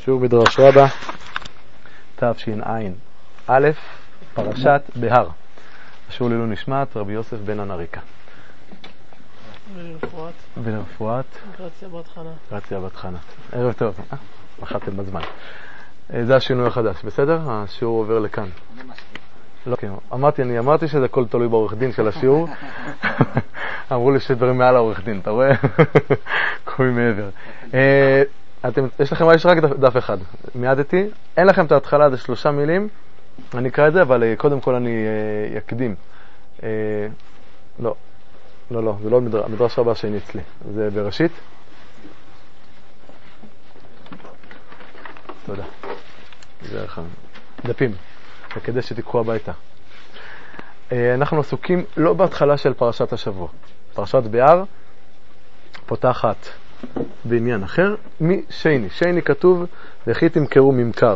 שיעור מדרש רבה, תשע"א, פרשת בהר. שיעור לעילוי נשמת רבי יוסף בן אנריקה. ולרפואת גרציה בת חנה. ערב טוב, מחאתם בזמן. זה השינוי החדש, בסדר? השיעור עובר לכאן. לא, כן. אמרתי שזה הכל תלוי בעורך דין של השיעור. אמרו לי שדברים מעל העורך דין, אתה רואה? קוראים מעבר. יש לכם, יש רק דף אחד. מידתי. אין לכם את ההתחלה, זה 3 מילים. אני אקרא את זה, אבל קודם כל אני אקדים. לא, זה לא מדרש רבה שני אצלי. זה בראשית. תודה. זה לכם. דפים. כדי שתיקחו הביתה. אנחנו עסוקים לא בהתחלה של פרשת השבוע. פרשת בהר פותחת בעניין אחר משני. שני כתוב וכי תמכרו ממכר.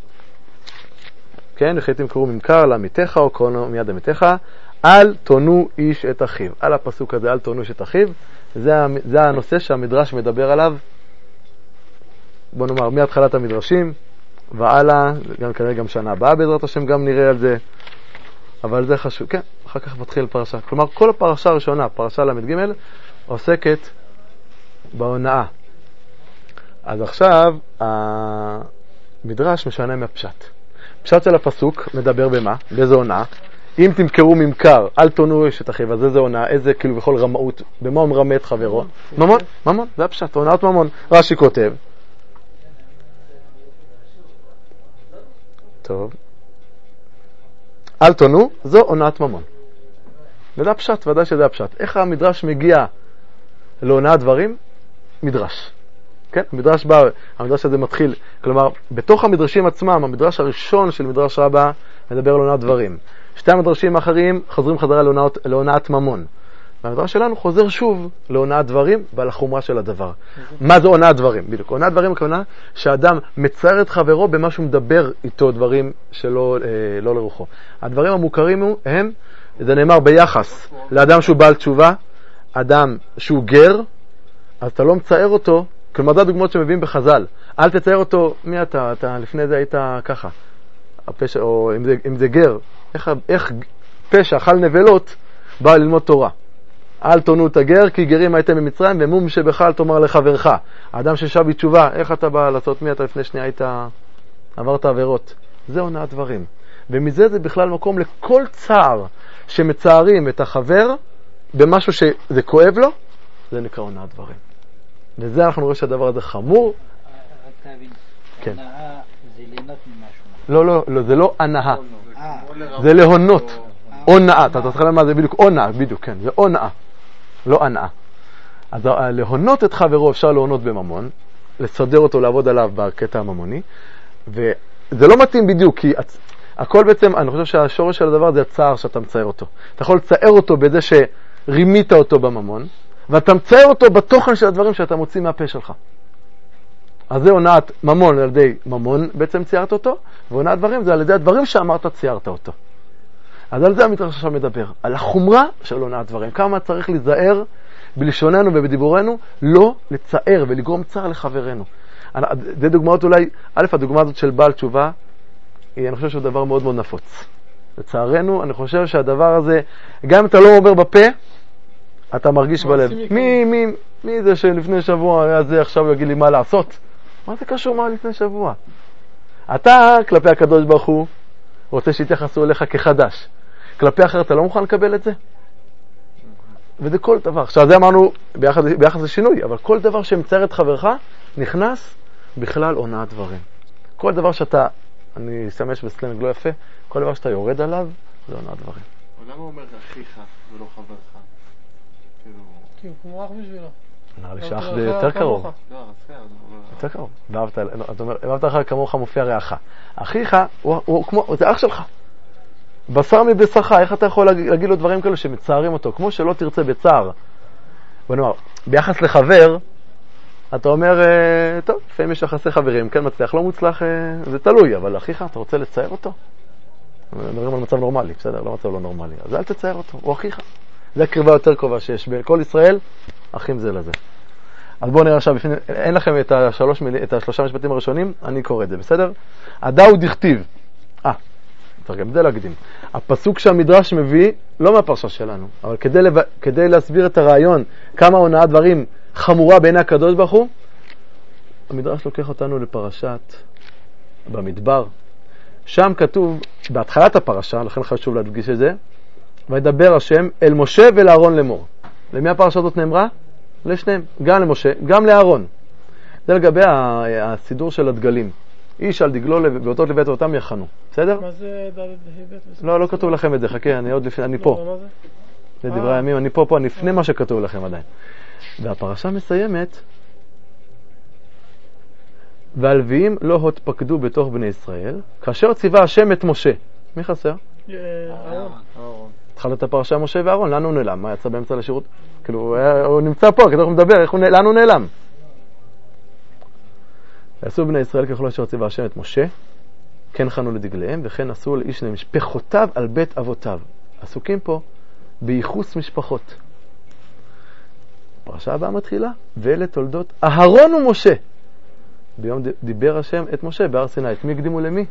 כן, וכי תמכרו ממכר לעמיתך או קרונו מיד עמיתך, אל תונו איש את אחיו. על הפסוק הזה, אל תונו איש את אחיו, זה הנושא שהמדרש מדבר עליו, בוא נאמר, מהתחלת המדרשים ועלה, גם כנראה גם שנה הבאה בעזרת השם גם נראה על זה, אבל זה חשוב, כן, אחר כך מתחיל פרשה. כלומר, כל הפרשה הראשונה, פרשה למד ג', עוסקת בהונאה. אז עכשיו המדרש משנה מהפשט. פשט של הפסוק מדבר במה? באיזה הונאה? אם תמכרו ממכר, אל תונו איש את אחיו, אז איזה הונאה, איזה כאילו בכל רמאות, במה הוא מרמה את חברו? ממון, זה הפשט, הונאת ממון. רש"י כותב, טוב, אל תונו, זו הונאת ממון. וזה הפשט, ודאי שזה הפשט. איך המדרש מגיע להונאת דברים? מדרש. כן? המדרש הזה מתחיל, כלומר, בתוך המדרשים עצמם, המדרש הראשון של מדרש רבה מדבר על הונאת דברים. 2 המדרשים האחרים חוזרים חזרה להונאת ממון. והמדרש שלנו חוזר שוב להונאת דברים ועל החומרה של הדבר. מה זה הונאת דברים? בדיוק. הונאת דברים הכוונה שהאדם מצער את חברו במה שהוא מדבר איתו דברים שלא לא לרוחו. הדברים המוכרים הם, זה נאמר ביחס לאדם שהוא בעל תשובה, אדם שהוא גר, אז אתה לא מצער אותו, כלומר זה הדוגמאות שמביאים בחז"ל. אל תצייר אותו, מי אתה? אתה לפני זה היית ככה. הפשע, או אם זה גר, איך פשע, אכל נבלות, בא ללמוד תורה. אל תונו את הגר, כי גרים הייתם במצרים, ומום שבחל תאמר לחברך. האדם ששב בתשובה, איך אתה בא לעשות מי אתה לפני שנייה היית, עברת עבירות. זה הונאת דברים. ומזה זה בכלל מקום לכל צער שמצערים את החבר במשהו שזה כואב לו, זה נקרא הונאת דברים. וזה אנחנו רואים שהדבר הזה חמור. רק תבין, הונאה זה ליהנות ממשהו. לא, זה לא הנאה. זה להונות. הונאה, אתה תתחיל מה זה בדיוק הונאה, בדיוק, כן, זה הונאה, לא הנאה. אז להונות את חברו אפשר להונות בממון, לסדר אותו, לעבוד עליו בקטע הממוני, וזה לא מתאים בדיוק, כי הכל בעצם, אני חושב שהשורש של הדבר זה הצער שאתה מצייר אותו. אתה יכול לצייר אותו בזה שרימית אותו בממון, ואתה מצייר אותו בתוכן של הדברים שאתה מוציא מהפה שלך. אז זה הונאת ממון על ידי ממון, בעצם ציירת אותו, והונאת דברים זה על ידי הדברים שאמרת ציירת אותו. אז על זה המדרש עכשיו מדבר, על החומרה של הונאת דברים. כמה צריך להיזהר בלשוננו ובדיבורנו, לא לצער ולגרום צער לחברנו. זה דוגמאות אולי, הדוגמה הזאת של בעל תשובה, אני חושב שהוא דבר מאוד מאוד נפוץ. לצערנו, אני חושב שהדבר הזה, גם אם אתה לא אומר בפה, אתה מרגיש בלב. מי זה שלפני שבוע היה זה עכשיו יגיד לי מה לעשות? מה זה קשור מה לפני שבוע? אתה כלפי הקדוש ברוך הוא רוצה שיתייחסו אליך כחדש. כלפי אחר אתה לא מוכן לקבל את זה? וזה כל דבר. עכשיו זה אמרנו ביחס לשינוי, אבל כל דבר שמצער את חברך נכנס בכלל הונאת דברים. כל דבר שאתה, אני אשתמש בסלנג לא יפה, כל דבר שאתה יורד עליו זה הונאת דברים. למה הוא אומר אחיך ולא חברך? כי הוא כמו אח בשבילו. נראה לי שאח זה יותר קרוב. יותר קרוב. ואהבת לך כמוך מופיע רעך. אחיך הוא כמו, זה אח שלך. בשר מבשרך, איך אתה יכול להגיד לו דברים כאלה שמצערים אותו? כמו שלא תרצה בצער. בוא נאמר, ביחס לחבר, אתה אומר, טוב, לפעמים יש יחסי חברים, כן מצליח, לא מוצלח, זה תלוי, אבל אחיך, אתה רוצה לצייר אותו? מדברים על מצב נורמלי, בסדר, לא מצב לא נורמלי. אז אל תצייר אותו, הוא אחיך. זה הקרבה יותר קרובה שיש בין כל ישראל, אחים זה לזה. אז בואו נראה עכשיו, אין לכם את השלושה משפטים הראשונים, אני קורא את זה, בסדר? הדאו דכתיב. צריך גם זה להקדים. הפסוק שהמדרש מביא, לא מהפרשה שלנו, אבל כדי להסביר את הרעיון, כמה הונאת דברים חמורה בעיני הקדוש ברוך הוא, המדרש לוקח אותנו לפרשת במדבר. שם כתוב, בהתחלת הפרשה, לכן חשוב להדגיש את זה, וידבר השם אל משה ואל אהרון לאמור. למי הפרשה הזאת נאמרה? לשניהם, גם למשה, גם לאהרון. זה לגבי הסידור של הדגלים. איש על דגלו ואותות לבית אותם יחנו. בסדר? מה זה ד' לא, לא כתוב לכם את זה, חכה, אני פה. מה זה? זה דברי הימים, אני פה, אני לפני מה שכתוב לכם עדיין. והפרשה מסיימת, והלוויים לא התפקדו בתוך בני ישראל, כאשר ציווה השם את משה. מי חסר? אהרון. התחלת הפרשה משה ואהרון, לאן הוא נעלם? מה יצא באמצע לשירות? כאילו, הוא נמצא פה, כדי הוא מדבר, לאן הוא נעלם? ועשו בני ישראל ככל אשר ציווה השם את משה, כן חנו לדגליהם, וכן עשו לאיש למשפחותיו על בית אבותיו. עסוקים פה בייחוס משפחות. הפרשה הבאה מתחילה, ואלה תולדות אהרון ומשה. ביום דיבר השם את משה בהר סיני. את מי הקדימו למי?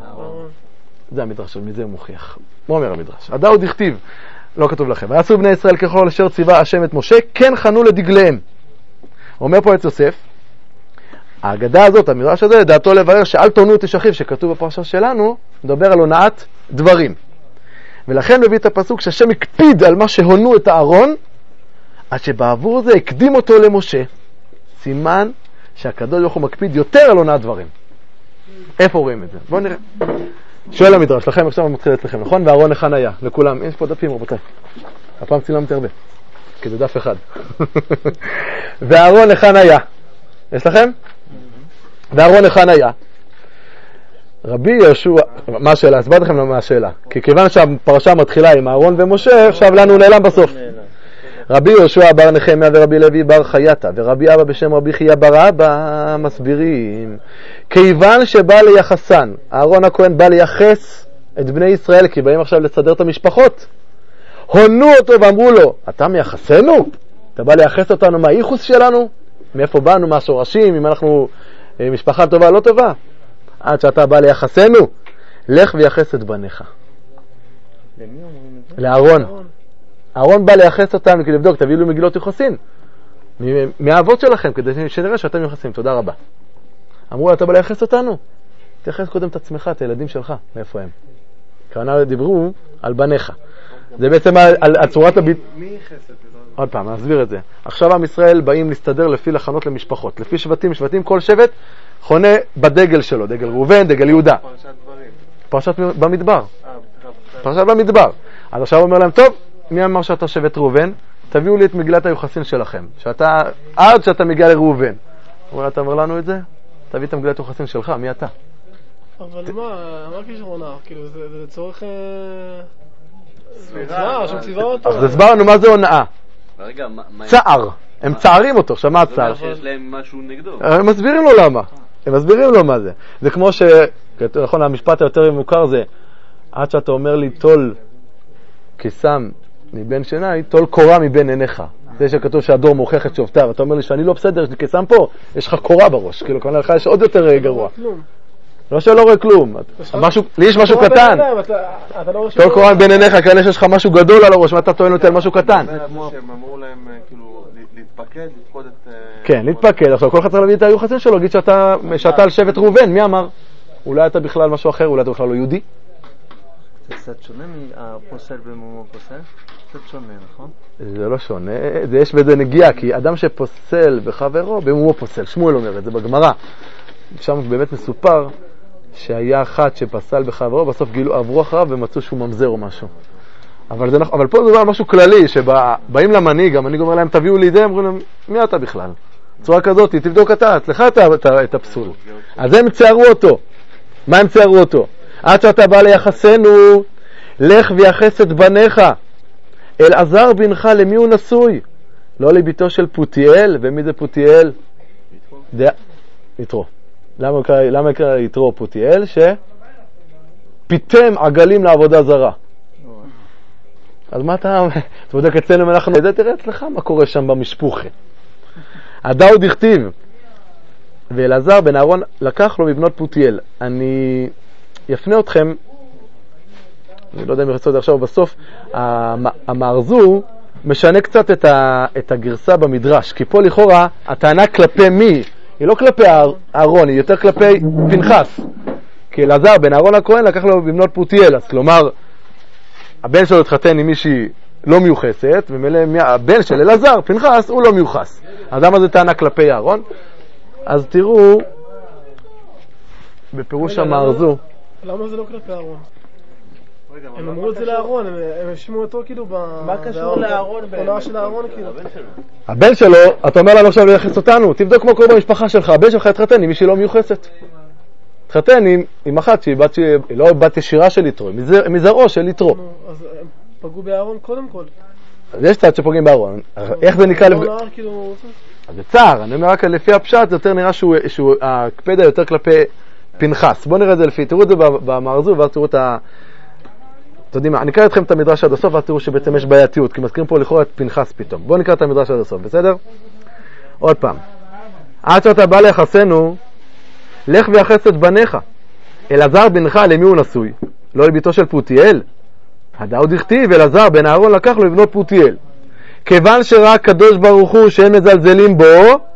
זה המדרש, מזה הוא מוכיח. מה אומר המדרש? הדאו דכתיב, לא כתוב לכם. ועשו בני ישראל ככל אשר ציווה השם את משה, כן חנו לדגליהם. אומר פה את יוסף, ההגדה הזאת, המדרש הזה, דעתו לברר שאל תונו את איש אחיו, שכתוב בפרשה שלנו, מדבר על הונאת דברים. ולכן מביא את הפסוק שהשם הקפיד על מה שהונו את הארון, עד שבעבור זה הקדים אותו למשה. סימן שהקדוש ברוך הוא מקפיד יותר על הונאת דברים. איפה רואים את זה? בואו נראה. שואל המדרש, לכם עכשיו מתחיל אצלכם, נכון? ואהרון היכן היה? לכולם. יש פה דפים, רבותיי. הפעם צילמתי הרבה. כי זה דף אחד. ואהרון היכן היה? יש לכם? ואהרון היכן היה? רבי יהושע, מה השאלה? הסברתי לכם מה השאלה. כי כיוון שהפרשה מתחילה עם אהרון ומשה, עכשיו לנו נעלם בסוף. רבי יהושע בר נחמיה ורבי לוי בר חייתה ורבי אבא בשם רבי חייא בר אבא מסבירים, כיוון שבא ליחסן, אהרון הכהן בא ליחס את בני ישראל, כי באים עכשיו לסדר את המשפחות, הונו אותו ואמרו לו, אתה מייחסנו? אתה בא ליחס אותנו מהייחוס שלנו? מאיפה באנו? מהשורשים? אם אנחנו משפחה טובה לא טובה? עד שאתה בא ליחסנו, לך ויחס את בניך. למי אומרים את זה? לאהרון. אהרון בא לייחס אותם כדי לבדוק, תביאו לו מגילות יוחסין מהאבות שלכם, כדי שנראה שאתם יוחסים. תודה רבה. אמרו לו, אתה בא לייחס אותנו? תייחס קודם את עצמך, את הילדים שלך, מאיפה הם? כרנה דיברו על בניך. זה בעצם על צורת מי ייחס את זה? עוד פעם, נסביר את זה. עכשיו עם ישראל באים להסתדר לפי לחנות למשפחות. לפי שבטים, כל שבט חונה בדגל שלו, דגל ראובן, דגל יהודה. פרשת דברים. פרשת במדבר. פרשת במדבר. אז עכשיו אומר להם, טוב, מי אמר שאתה שבט ראובן? תביאו לי את מגילת היוחסין שלכם. עד שאתה מגיע לראובן. אתה אומר לנו את זה? תביא את מגילת היוחסין שלך, מי אתה? אבל מה כשרונה? כאילו זה לצורך סבירה, שמציבה אותו. אז הסברנו מה זה הונאה. צער. הם צערים אותו. עכשיו מה הצער? שיש להם משהו נגדו. הם מסבירים לו למה. הם מסבירים לו מה זה. זה כמו נכון, המשפט היותר מוכר זה, עד שאתה אומר לי תול קיסם מבין שיני, תול קורה מבין עיניך. זה שכתוב שהדור מוכיח את שופטיו. אתה אומר לי שאני לא בסדר, יש לי קיסם פה, יש לך קורה בראש. כאילו, כמובן לך יש עוד יותר גרוע. לא שלא רואה כלום. לי יש משהו קטן. תול קורה מבין עיניך, כאלה שיש לך משהו גדול על הראש, ואתה טוען יותר משהו קטן. זה כמו שהם אמרו להם, כאילו, להתפקד, לפקוד את... כן, להתפקד. עכשיו, כל אחד צריך להביא את היוחסין שלו, להגיד שאתה על שבט ראובן. מי אמר? אולי אתה בכלל משהו אחר, אולי אתה בכלל לא יהודי. זה קצת שונה מהפוסל ומומו פוסל? קצת שונה, נכון? זה לא שונה, יש בזה נגיעה, כי אדם שפוסל בחברו, במומו פוסל. שמואל אומר את זה בגמרא. שם באמת מסופר שהיה אחד שפסל בחברו, בסוף עברו אחריו ומצאו שהוא ממזר או משהו. אבל פה זה משהו כללי, שבאים למנהיג, המנהיג אומר להם, תביאו לי זה, אמרו להם, מי אתה בכלל? צורה כזאת, תבדוק אתה, אצלך את הפסול. אז הם צערו אותו. מה הם צערו אותו? עד שאתה בא ליחסנו, לך ויחס את בניך. אלעזר בנך, למי הוא נשוי? לא לביתו של פותיאל. ומי זה פותיאל? יתרו. למה יקרא יתרו פותיאל? שפיתם עגלים לעבודה זרה. אז מה אתה בודק אצלנו, אנחנו תראה אצלך מה קורה שם במשפוחה. הדאו דכתיב, ואלעזר בן אהרון לקח לו מבנות פותיאל. אני יפנה אתכם, אני לא יודע אם יחצו את זה עכשיו או בסוף, המארזו משנה קצת את הגרסה במדרש, כי פה לכאורה הטענה כלפי מי? היא לא כלפי אהרון, היא יותר כלפי פנחס. כי אלעזר בן אהרון הכהן לקח לו בבנות פותיאל, אז כלומר הבן שלו התחתן עם מישהי לא מיוחסת, ומילא הבן של אלעזר, פנחס, הוא לא מיוחס. אז למה זה טענה כלפי אהרון? אז תראו בפירוש המארזו. למה זה לא כלפי אהרון? הם אמרו את זה לאהרון, הם השמיעו אותו כאילו מה קשור לאהרון? בעונה של האהרון כאילו. הבן שלו, אתה אומר לנו עכשיו לייחס אותנו, תבדוק מה קורה במשפחה שלך, הבן שלך התחתן עם מישהי לא מיוחסת. התחתן עם אחת שהיא לא בת ישירה של יתרו, מזרעו של יתרו. אז הם פגעו באהרון קודם כל. אז יש צעד שפוגעים באהרון. איך זה נקרא? אז זה צער, אני אומר רק לפי הפשט, זה יותר נראה שהקפדה יותר כלפי פנחס. בואו נראה את זה לפי, תראו את זה במארזו, ואז תראו את אתם יודעים מה, אני אקרא אתכם את המדרש עד הסוף, ואז תראו שבעצם יש בעייתיות, כי מזכירים פה לכאורה את פנחס פתאום. בואו נקרא את המדרש עד הסוף, בסדר? עוד פעם. עד שאתה בא ליחסנו, לך ויחס את בניך. אלעזר בנך למי הוא נשוי? לא לביתו של פותיאל? הדאו דכתיב, אלעזר בן אהרון לקח לו לבנות פותיאל. כיוון שראה הקדוש ברוך הוא שאין מזלזלים בו,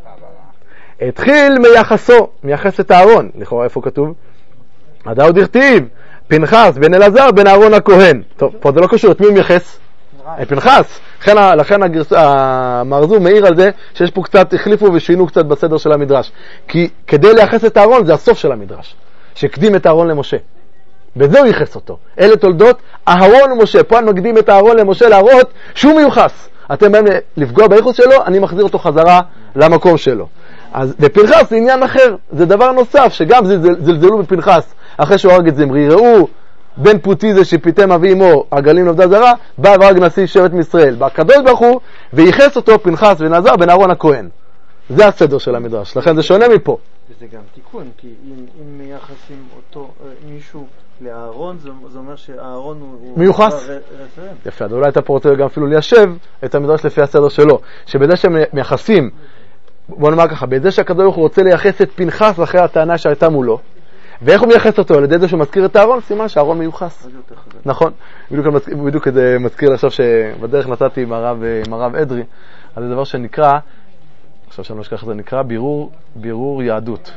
התחיל מייחס את אהרון. לכאורה איפה כתוב? הדאו דכתיב, פנחס בן אלעזר בן אהרון הכהן. טוב, פה זה לא קשור, את מי הוא מייחס? את פנחס. לכן המארזו מעיר על זה שיש פה קצת, החליפו ושינו קצת בסדר של המדרש. כי כדי לייחס את אהרון זה הסוף של המדרש, שקדים את אהרון למשה. בזה הוא ייחס אותו. אלה תולדות אהרון ומשה. פה אני מקדים את אהרון למשה להראות שהוא מיוחס. אתם באים לפגוע בייחוס שלו, אני מחזיר אותו חזרה למקום שלו. אז בפנחס זה עניין אחר, זה דבר נוסף, שגם זלזלו בפנחס אחרי שהוא הרג את זמרי. ראו בן פותי זה שפיתם אבי אמו עגלים לעבודה זרה, בא והרג נשיא שבט מישראל. בקדוש ברוך הוא וייחס אותו פנחס בן אלעזר בן אהרון הכהן. זה הסדר של המדרש, לכן זה שונה מפה. וזה גם תיקון, כי אם מייחסים אותו מישהו לאהרון, זה אומר שאהרון הוא מיוחס. יפה, אז אולי אתה פה רוצה גם אפילו ליישב את המדרש לפי הסדר שלו, שבזה שהם מייחסים, בוא נאמר ככה, בזה שהקדוש ברוך הוא רוצה לייחס את פנחס אחרי הטענה שהייתה מולו, ואיך הוא מייחס אותו? על ידי זה שהוא מזכיר את אהרון, סימן שאהרון מיוחס. נכון, בדיוק זה מזכיר עכשיו שבדרך נתתי עם הרב אדרי, אז זה דבר שנקרא, עכשיו שאני לא אשכח את זה, נקרא בירור יהדות.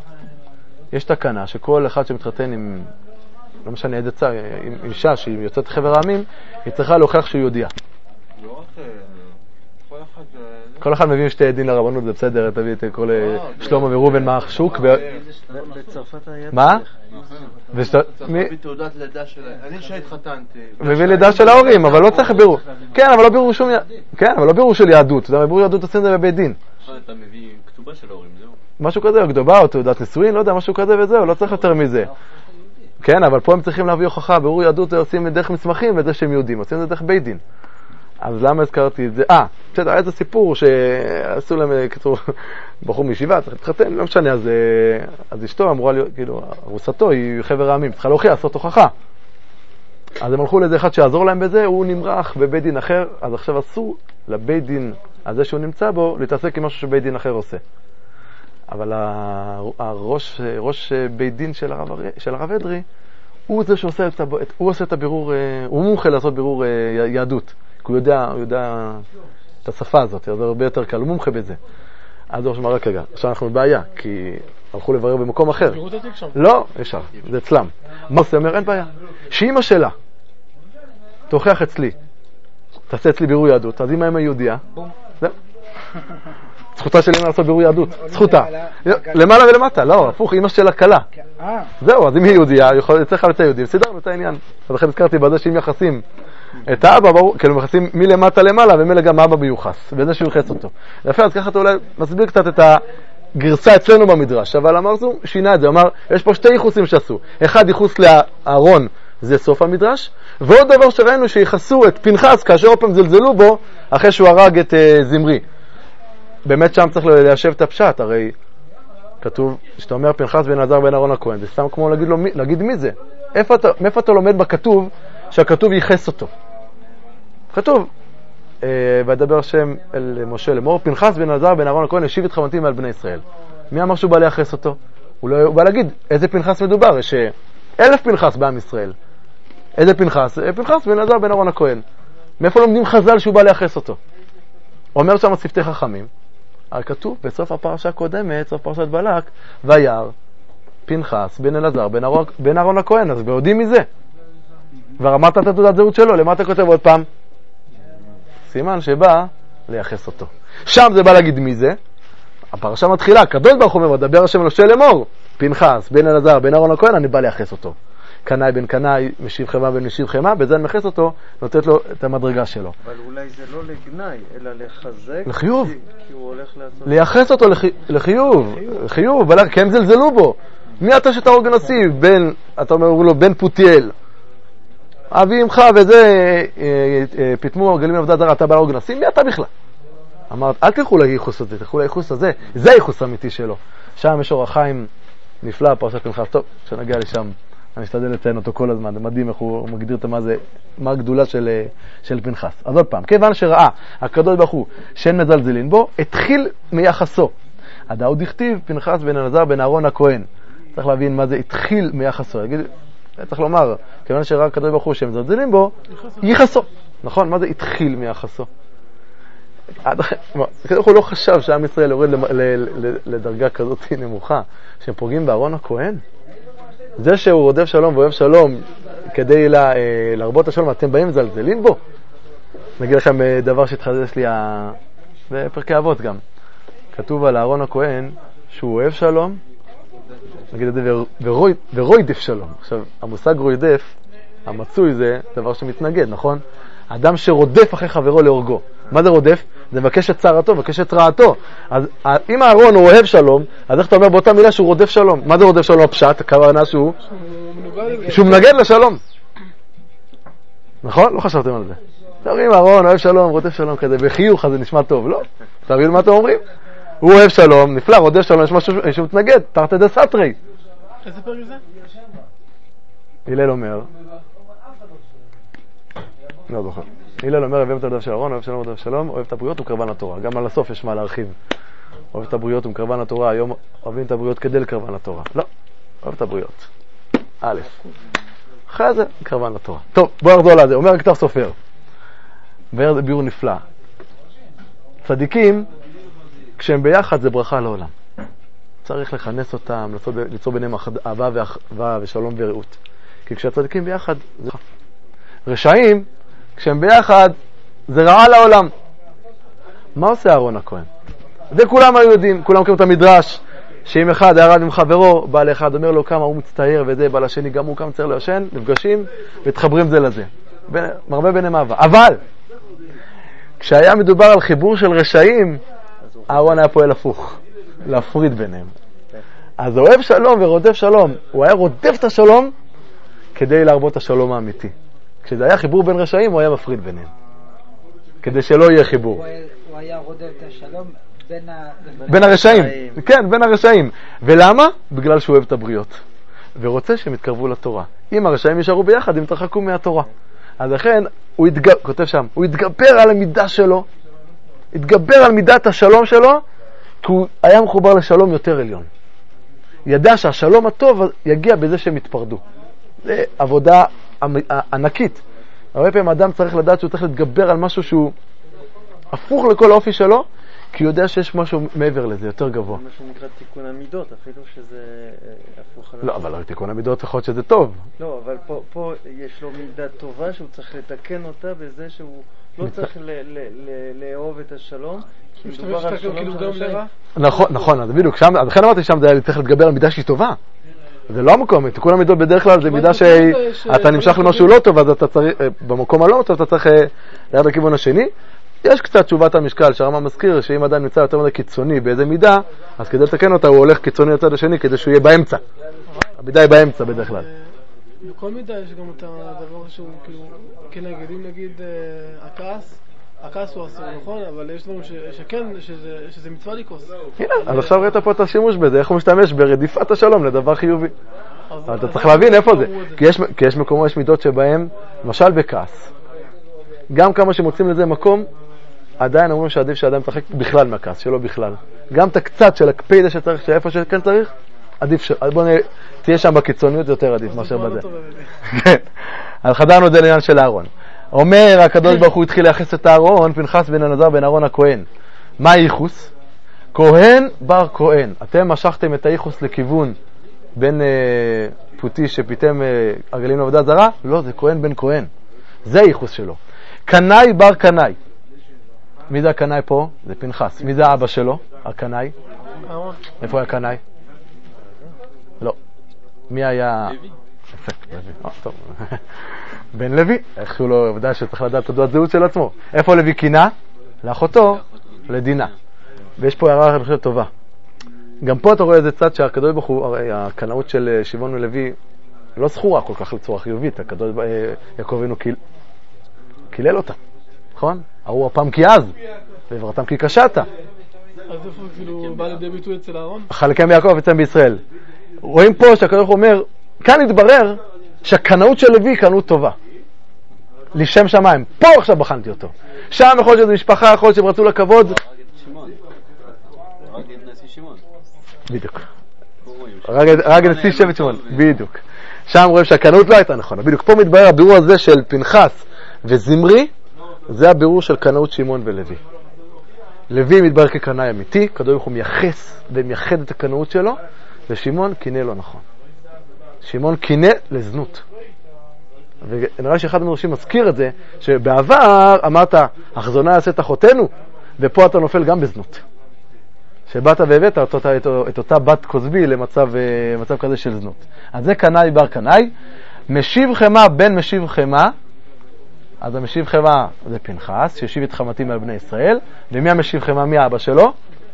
יש תקנה שכל אחד שמתחתן עם, לא משנה איזה צער, עם אישה שהיא יוצאת חבר העמים, היא צריכה להוכיח שהוא יהודייה. כל אחד מביא שתי עדין לרבנות, זה בסדר, תביא את כל שלמה וראובן מהשוק. בצרפת היה... מה? צריך להביא תעודת לידה שלהם. אני שהתחתנתי. מביא לידה של ההורים, אבל לא צריך בירור. כן, אבל לא בירור של יהדות. בירור יהדות עושים את זה בבית דין. אתה מביא כתובה של ההורים, זהו. משהו כזה, או כתובה, או תעודת נישואין, לא יודע, משהו כזה וזהו, לא צריך יותר מזה. כן, אבל פה הם צריכים להביא הוכחה, בירור יהדות עושים דרך מסמכים וזה שהם יהודים, עושים את זה דרך בית דין. אז למה הזכרתי את זה? בסדר, היה איזה סיפור שעשו להם, כתוב, בחור מישיבה, צריך להתחתן, לא משנה, אז אשתו אמורה להיות, כאילו, ארוסתו היא חבר העמים, צריכה להוכיח, לעשות הוכחה. אז הם הלכו לאיזה אחד שיעזור להם בזה, הוא נמרח בבית דין אחר, אז עכשיו אסור לבית דין הזה שהוא נמצא בו, להתעסק עם משהו שבית דין אחר עושה. אבל הראש בית דין של הרב אדרי, הוא זה שעושה הוא עושה את הבירור, הוא מומחה לעשות בירור יהדות. הוא יודע את השפה הזאת, זה הרבה יותר קל, הוא מומחה בזה. אז הוא אמר, רק רגע, עכשיו אנחנו בבעיה, כי הלכו לברר במקום אחר. לא, ישר, זה אצלם. מה זה אומר? אין בעיה. שאמא שלה תוכיח אצלי, תעשה אצלי בירור יהדות, אז אמא אמא יהודיה, זהו. זכותה של אמא לעשות בירור יהדות, זכותה. למעלה ולמטה, לא, הפוך, אמא שלה קלה. זהו, אז אם היא יהודיה, צריך לבצע יהודים, סידרנו את העניין. אז לכן הזכרתי בזה שאם יחסים את האבא, כאילו מכסים מלמטה למעלה, ומילא גם האבא מיוחס, בזה שהוא יחס אותו. יפה, אז ככה אתה אולי מסביר קצת את הגרסה אצלנו במדרש, אבל המארזו שינה את זה, אמר, יש פה שתי ייחוסים שעשו. אחד ייחוס לאהרון, זה סוף המדרש, ועוד דבר שראינו שיחסו את פנחס, כאשר עוד פעם זלזלו בו, אחרי שהוא הרג את זמרי. באמת שם צריך ליישב את הפשט, הרי כתוב, שאתה אומר פנחס בן אלעזר בן אהרון הכהן, זה סתם כמו להגיד מי זה. מאיפה אתה לומד בכתוב שהכתוב ייחס אותו? כתוב, וידבר השם אל משה לאמור, פנחס בן אלעזר בן אהרון הכהן השיב את חמתי מעל בני ישראל. מי אמר שהוא בא לייחס אותו? הוא בא להגיד איזה פנחס מדובר, יש 1,000 פנחס בעם ישראל. איזה פנחס? פנחס בן אלעזר בן אהרון הכהן. מאיפה לומדים חז"ל שהוא בא לייחס אותו? אומר שם שפתי חכמים, כתוב בסוף הפרשה הקודמת, סוף פרשת בלק, וירא פנחס בן אלעזר בן אהרון הכהן, אז יודעים מזה. כבר אמרת את תעודת זהות שלו, למה אתה כותב עוד פעם? סימן שבא לייחס אותו. שם זה בא להגיד מי זה. הפרשה מתחילה, הקדוש ברוך הוא אומר, דבר השם למשה לאמור, פנחס בן אלעזר בן אהרון הכהן, אני בא לייחס אותו. קנאי בן קנאי, משיב חמה בן משיב חמה, בזה אני מייחס אותו, נותנת לו את המדרגה שלו. אבל אולי זה לא לגנאי, אלא לחזק. לחיוב. כי הוא הולך לעשות... לייחס אותו לחיוב. לחיוב, כי הם זלזלו בו. מי אתה שתהרוג נשיא? אתה אומר לו, בן פותיאל. אבי אמך וזה, פתמו גלים עבדת זרה, אתה בא להרוג נשיא? מי אתה בכלל? אמרת, אל תלכו לייחוס הזה, תלכו לייחוס הזה. זה הייחוס האמיתי שלו. שם יש אור החיים נפלא, פרשת פנחס. טוב, כשנגיע לשם. אני אשתדל לציין אותו כל הזמן, זה מדהים איך הוא מגדיר את מה הגדולה של פנחס. אז עוד פעם, כיוון שראה הקדוש ברוך הוא שאין מזלזלין בו, התחיל מיחסו. הדאו דכתיב פנחס בן אלעזר בן אהרון הכהן. צריך להבין מה זה התחיל מיחסו. צריך לומר, כיוון שראה הקדוש ברוך הוא שאין מזלזלין בו, יחסו. נכון? מה זה התחיל מיחסו? הקדוש הוא לא חשב שעם ישראל יורד לדרגה כזאת נמוכה, שהם פוגעים באהרון הכהן. זה שהוא רודף שלום ואוהב שלום כדי להרבות השלום, אתם באים זלזלים בו. נגיד לכם דבר שהתחדש לי בפרקי אבות גם. כתוב על אהרון הכהן שהוא אוהב שלום, נגיד את זה, ורוידף שלום. עכשיו, המושג רוידף, המצוי זה דבר שמתנגד, נכון? אדם שרודף אחרי חברו להורגו. מה זה רודף? זה מבקש את צערתו, מבקש את רעתו. אז אם אהרון הוא אוהב שלום, אז איך אתה אומר באותה מילה שהוא רודף שלום? מה זה רודף שלום? הפשט, הכוונה שהוא מנגד לשלום. נכון? לא חשבתם על זה. תראים, אהרון אוהב שלום, רודף שלום כזה, בחיוך זה נשמע טוב, לא? תראים מה אתם אומרים? הוא אוהב שלום, נפלא, רודף שלום, יש משהו שמתנגד, תרתי דה סתרי. איזה פרק זה? הלל אומר, לא זוכר. הלל אומר, אוהב את הדף של אהרון, אוהב שלום, אוהב שלום, אוהב את הבריות ומקרבן לתורה. גם על הסוף יש מה להרחיב. אוהב את הבריות ומקרבן לתורה, היום אוהבים את הבריות כדי לקרבן לתורה. לא, אוהב את הבריות. א', אחרי זה, מקרבן לתורה. טוב, בואו נחזור לזה. אומר הכתב סופר. ואיר זה ביור נפלא. צדיקים, כשהם ביחד זה ברכה לעולם. צריך לכנס אותם, ליצור ביניהם אהבה ואחווה ושלום ורעות. כי כשהצדיקים ביחד, זה רשעים, כשהם ביחד, זה רעה לעולם. מה עושה אהרון הכהן? זה כולם היו יודעים, כולם מכירים את המדרש, שאם אחד היה רב עם חברו, בא לאחד, אומר לו כמה הוא מצטער וזה, בא לשני, גם הוא כמה מצטער לישן, נפגשים ותחברים זה לזה. מרבה ביניהם אהבה. אבל, כשהיה מדובר על חיבור של רשעים, אהרון היה פועל הפוך, להפריד ביניהם. אז הוא אוהב שלום ורודף שלום. הוא היה רודף את השלום כדי להרבות את השלום האמיתי. כשזה היה חיבור בין רשעים, הוא היה מפריד ביניהם. כדי שלא יהיה חיבור. הוא היה רודף את השלום בין הרשעים. כן, בין הרשעים. ולמה? בגלל שהוא אוהב את הבריות. ורוצה שהם יתקרבו לתורה. אם הרשעים יישארו ביחד, הם יתרחקו מהתורה. אז לכן, כותב שם, הוא התגבר על המידה שלו, התגבר על מידת השלום שלו, כי הוא היה מחובר לשלום יותר עליון. ידע שהשלום הטוב יגיע בזה שהם יתפרדו. זה עבודה ענקית. הרבה פעמים אדם צריך לדעת שהוא צריך להתגבר על משהו שהוא הפוך לכל האופי שלו, כי הוא יודע שיש משהו מעבר לזה, יותר גבוה. זה מה שנקרא תיקון המידות, אפילו שזה הפוך על... לא, אבל תיקון המידות יכול להיות שזה טוב. לא, אבל פה יש לו מידה טובה שהוא צריך לתקן אותה בזה שהוא לא צריך לאהוב את השלום. נכון, אז בדיוק, לכן אמרתי שם זה צריך להתגבר על מידה שהיא טובה. זה לא המקום, תיקון המידות בדרך כלל זה מידה שאתה נמשך למשהו לא טוב, אז אתה צריך, במקום הלא טוב אתה צריך ללכת לכיוון השני. יש קצת תשובת המשקל שהרמב"ם מזכיר שאם אדם נמצא יותר מדי קיצוני באיזה מידה, אז כדי לתקן אותה הוא הולך קיצוני לצד השני כדי שהוא יהיה באמצע. המידה היא באמצע בדרך כלל. בכל מידה יש גם את הדבר שהוא כאילו, כנגד, אם נגיד הכעס הוא אסור, נכון? אבל יש דברים שכן, שזה מצווה לכעוס. הנה, אז עכשיו ראית פה את השימוש בזה, איך הוא משתמש ברדיפת השלום לדבר חיובי. אבל אתה צריך להבין איפה זה. כי יש מקומות, יש מידות שבהם, למשל בכעס, גם כמה שמוצאים לזה מקום, עדיין אומרים שעדיף שאדם יתרחק בכלל מהכעס, שלא בכלל. גם את הקצת של הקפידה שצריך, שאיפה שכן צריך, עדיף בוא תהיה שם בקיצוניות יותר עדיף מאשר בזה. כן. אז חדרנו את זה לעניין של אהרון. אומר הקדוש ברוך הוא התחיל לייחס את אהרון, פנחס בן אלעזר בן אהרון הכהן. מה הייחוס? כהן בר כהן. אתם משכתם את הייחוס לכיוון בין פוטי שפיתם עגלים לעבודה זרה? לא, זה כהן בן כהן. זה הייחוס שלו. קנאי בר קנאי. מי זה הקנאי פה? זה פנחס. מי זה האבא שלו? הקנאי? איפה היה קנאי? לא. מי היה? לוי. יפה, לוי. טוב. בן לוי. איך הוא לא יודע שצריך לדעת את תעודת זהות של עצמו. איפה לוי קינה? לאחותו, לדינה. ויש פה הערה אני חושב טובה. גם פה אתה רואה איזה צד שהקדוש ברוך הוא, הרי הקנאות של שמעון ולוי לא זכורה כל כך לצורה חיובית. הקדוש יעקב אבינו קילל אותה. נכון? ההוא הפעם כי אז, ועברתם כי קשת. אז איפה כאילו בא לידי ביטוי אצל אהרון? חלקי מיעקב אצלם בישראל. רואים פה שהקדוש ברוך הוא אומר, כאן התברר שהקנאות של לוי היא קנאות טובה. לשם שמיים. פה עכשיו בחנתי אותו. שם יכול להיות שזה משפחה, יכול להיות שהם רצו לכבוד. רק נשיא שמעון. בדיוק. רק נשיא שבט שמעון. בדיוק. שם רואים שהקנאות לא הייתה נכונה. בדיוק. פה מתברר הבירור הזה של פנחס וזמרי, זה הבירור של קנאות שמעון ולוי. לוי מתברר כקנאי אמיתי, הקדוש ברוך הוא מייחס ומייחד את הקנאות שלו, ושמעון קינא לא נכון. שמעון קינא לזנות. ונראה שאחד המדרשים מזכיר את זה, שבעבר אמרת, החזונה יעשה את אחותנו, ופה אתה נופל גם בזנות. שבאת והבאת את אותה בת כוזבי למצב כזה של זנות. אז זה קנאי בר קנאי. משיב חמה בן משיב חמה, אז המשיב חמה זה פנחס, שישיב את חמתי מעל בני ישראל. ומי המשיב חמה? מי האבא שלו?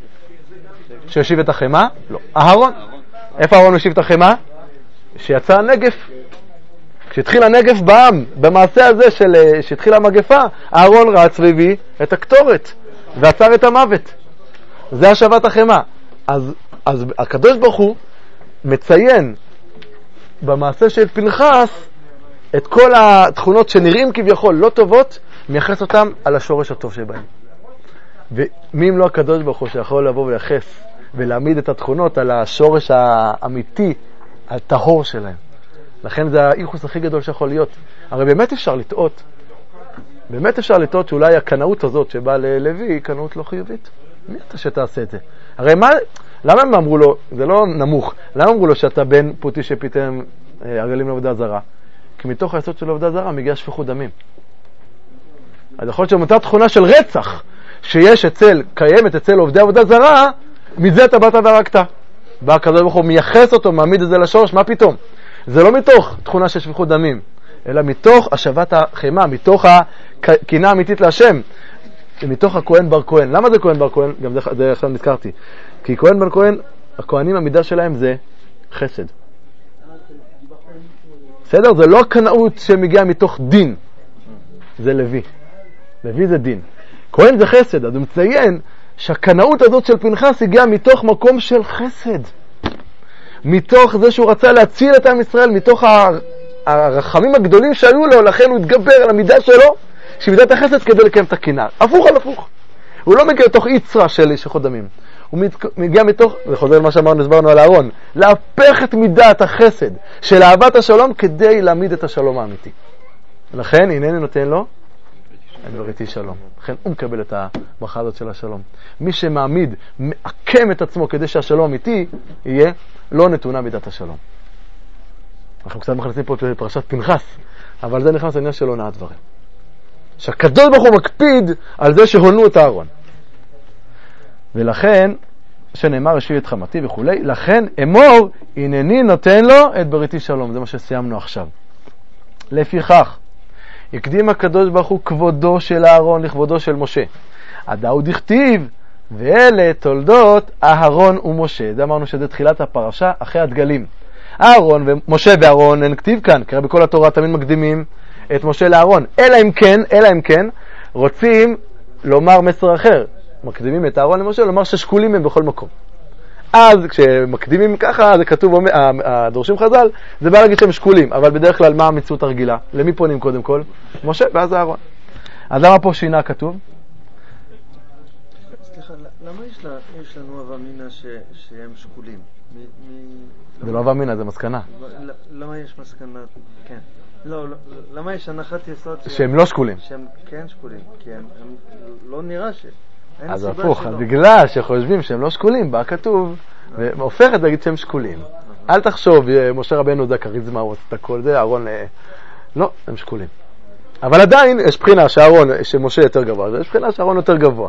שישיב את החמה? לא. אהרון. איפה אהרון משיב את החמה? שיצא הנגף. כשהתחיל הנגף בעם, במעשה הזה שהתחיל המגפה, אהרון רץ והביא את הקטורת, ועצר את המוות. זה השבת החמה. אז הקדוש ברוך הוא מציין במעשה של פנחס את כל התכונות שנראים כביכול לא טובות, מייחס אותם על השורש הטוב שבהם. ומי אם לא הקדוש ברוך הוא שיכול לבוא ולייחס ולהעמיד את התכונות על השורש האמיתי, הטהור שלהם. לכן זה האיחוס הכי גדול שיכול להיות. הרי באמת אפשר לטעות. באמת אפשר לטעות שאולי הקנאות הזאת שבאה ללוי היא קנאות לא חיובית. מי אתה שתעשה את זה? הרי למה הם אמרו לו, זה לא נמוך, למה אמרו לו שאתה בן פוטי שפיתם עגלים לעבודה זרה? כי מתוך היסוד של עבודה זרה מגיע שפיכות דמים. אז יכול להיות שמותר תכונה של רצח שיש קיימת אצל עובדי עבודה זרה, מזה אתה באת והרגת. בא הקדוש ברוך הוא מייחס אותו, מעמיד את זה לשורש, מה פתאום? זה לא מתוך תכונה של שפיכות דמים, אלא מתוך השבת החמה, מתוך הקנאה האמיתית להשם, מתוך הכהן בר כהן. למה זה כהן בר כהן? גם זה עכשיו נזכרתי. כי כהן בר כהן, הכהנים המידה שלהם זה חסד. בסדר? זה לא הקנאות שמגיעה מתוך דין. זה לוי. לוי זה דין. כהן זה חסד. אז הוא מציין שהקנאות הזאת של פנחס הגיעה מתוך מקום של חסד. מתוך זה שהוא רצה להציל את עם ישראל, מתוך הרחמים הגדולים שהיו לו, לכן הוא התגבר על המידה שלו, שמידת החסד כדי לקיים את הקנאה. הפוך על הפוך. הוא לא מגיע לתוך יצרה של שפיכות דמים. הוא מגיע מתוך, זה חוזר למה שאמרנו, הסברנו על אהרון, להפך את מידת החסד של אהבת השלום כדי להעמיד את השלום האמיתי. לכן, הנני נותן לו את בריתי שלום. לכן הוא מקבל את הברכה הזאת של השלום. מי שמעמיד, מעקם את עצמו כדי שהשלום האמיתי יהיה לא נתונה מידת השלום. אנחנו קצת מכניסים פה את פרשת פנחס, אבל זה נכנס לעניין של הונאת דברים. שהקדוש ברוך הוא מקפיד על זה שהונו את אהרון. ולכן, שנאמר השיב את חמתי וכו', לכן אמור, הנני נותן לו את בריתי שלום. זה מה שסיימנו עכשיו. לפיכך, הקדים הקדוש ברוך הוא כבודו של אהרון לכבודו של משה. הדאו דכתיב, ואלה תולדות אהרון ומשה. זה אמרנו שזה תחילת הפרשה אחרי הדגלים. אהרון ומשה ואהרון אין כתיב כאן, כי בכל התורה תמיד מקדימים את משה לאהרון. אלא אם כן, רוצים לומר מסר אחר. מקדימים את אהרון למשה, לומר ששקולים הם בכל מקום. אז כשמקדימים ככה, זה כתוב, הדורשים חז"ל, זה בא להגיד שהם שקולים, אבל בדרך כלל מה המציאות הרגילה? למי פונים קודם כל? משה ואז אהרון. אז למה פה שינה כתוב? למה יש לנו הווה אמינא שהם שקולים? זה לא הווה אמינא, זה מסקנה. למה יש מסקנה? כן. לא, למה יש הנחת יסוד שהם לא שקולים? שהם כן שקולים, כי הם לא נראה ש... אז הפוך, בגלל שחושבים שהם לא שקולים, בא כתוב, והופכת להגיד שהם שקולים. אל תחשוב, משה רבנו זה הכריזמה, הוא עושה את הכל זה, אהרון... לא, הם שקולים. אבל עדיין יש בחינה שמשה יותר גבוה, ויש בחינה שאהרון יותר גבוה.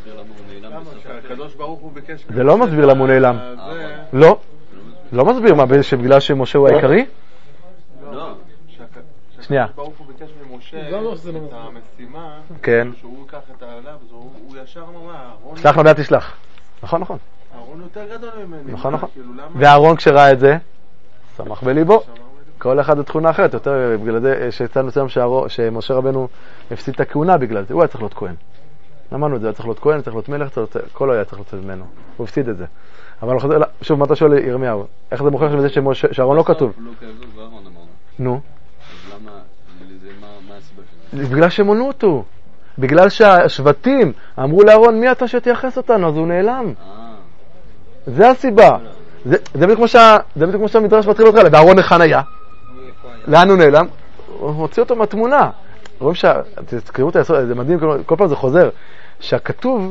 זה לא מסביר למה הוא נעלם. לא. לא מסביר, מה, שבגלל שמשה הוא העיקרי? לא. שנייה. ברוך הוא ביקש ממשה את המשימה, שהוא ייקח את העליו, הוא ישר אמר, שלח לו ביד תשלח. נכון. אהרון יותר גדול ממני. נכון. ואהרון כשראה את זה, שמח בליבו. כל אחד בתכונה אחרת, יותר בגלל זה שהצענו סיים שמשה רבנו הפסיד את הכהונה בגלל זה, הוא היה צריך להיות כהן. אמרנו את זה, היה צריך להיות כהן, צריך להיות מלך, כל היה צריך להיות ממנו. הוא הפסיד את זה. אבל שוב, מה אתה שואל ירמיהו? איך זה מוכיח בזה שאהרון לא כתוב? נו. אז למה, מה הסיבה של זה? בגלל שמונו אותו. בגלל שהשבטים אמרו לאהרון, מי אתה שתייחס אותנו? אז הוא נעלם. זה הסיבה. זה בדיוק כמו שהמדרש מתחיל אותך, ואהרון היכן היה? לאן הוא נעלם? הוא הוציא אותו מהתמונה. רואים תזכרו את היסוד, זה מדהים, כל פעם זה חוזר, שהכתוב,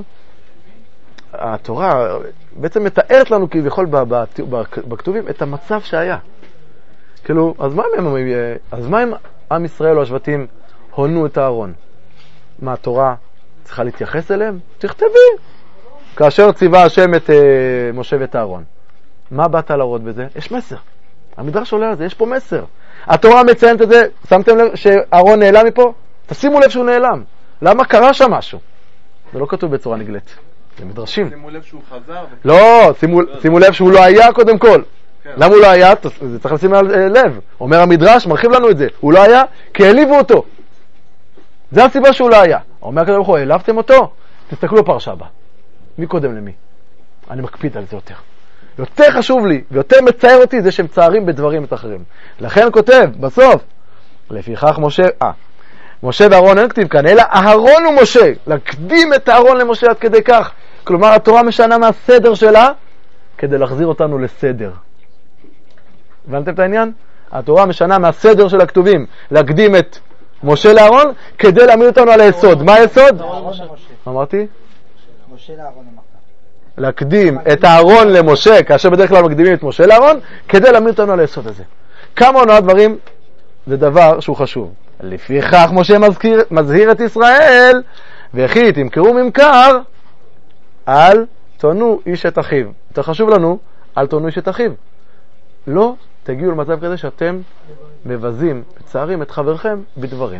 התורה בעצם מתארת לנו כביכול בכתובים את המצב שהיה. כאילו, אז מה אם עם ישראל או השבטים הונו את הארון? מה, התורה צריכה להתייחס אליהם? תכתבי. כאשר ציווה השם את משה ואת הארון. מה באת להראות בזה? יש מסר. המדרש עולה על זה, יש פה מסר. התורה מציינת את זה, שמתם לב שאהרון נעלם מפה? תשימו לב שהוא נעלם. למה קרה שם משהו? זה לא כתוב בצורה נגלית. זה מדרשים. שימו לב שהוא חזר. לא, שימו לב שהוא לא היה קודם כל. למה הוא לא היה? זה צריך לשים לב. אומר המדרש, מרחיב לנו את זה. הוא לא היה כי העליבו אותו. זה הסיבה שהוא לא היה. אומר הקדוש ברוך הוא, העלבתם אותו? תסתכלו בפרשה הבאה. מי קודם למי? אני מקפיד על זה יותר. יותר חשוב לי, ויותר מצער אותי, זה שהם צערים בדברים את אחרים. לכן כותב, בסוף, לפיכך משה ואהרון אין כתיב כאן, אלא אהרון ומשה, להקדים את אהרון למשה עד כדי כך. כלומר, התורה משנה מהסדר שלה, כדי להחזיר אותנו לסדר. הבנתם את העניין? התורה משנה מהסדר של הכתובים, להקדים את משה לאהרון, כדי להעמיד אותנו על היסוד. מה היסוד? אמרתי? משה לאהרון אמרת. להקדים את אהרון למשה, כאשר בדרך כלל מקדימים את משה לאהרון, כדי להעמיד אותנו על היסוד הזה. כמה עונות דברים, זה דבר שהוא חשוב. לפיכך משה מזהיר את ישראל, וכי תמכרו ממכר, אל תונו איש את אחיו. יותר חשוב לנו, אל תונו איש את אחיו. לא תגיעו למצב כזה שאתם מבזים, צערים את חברכם בדברים.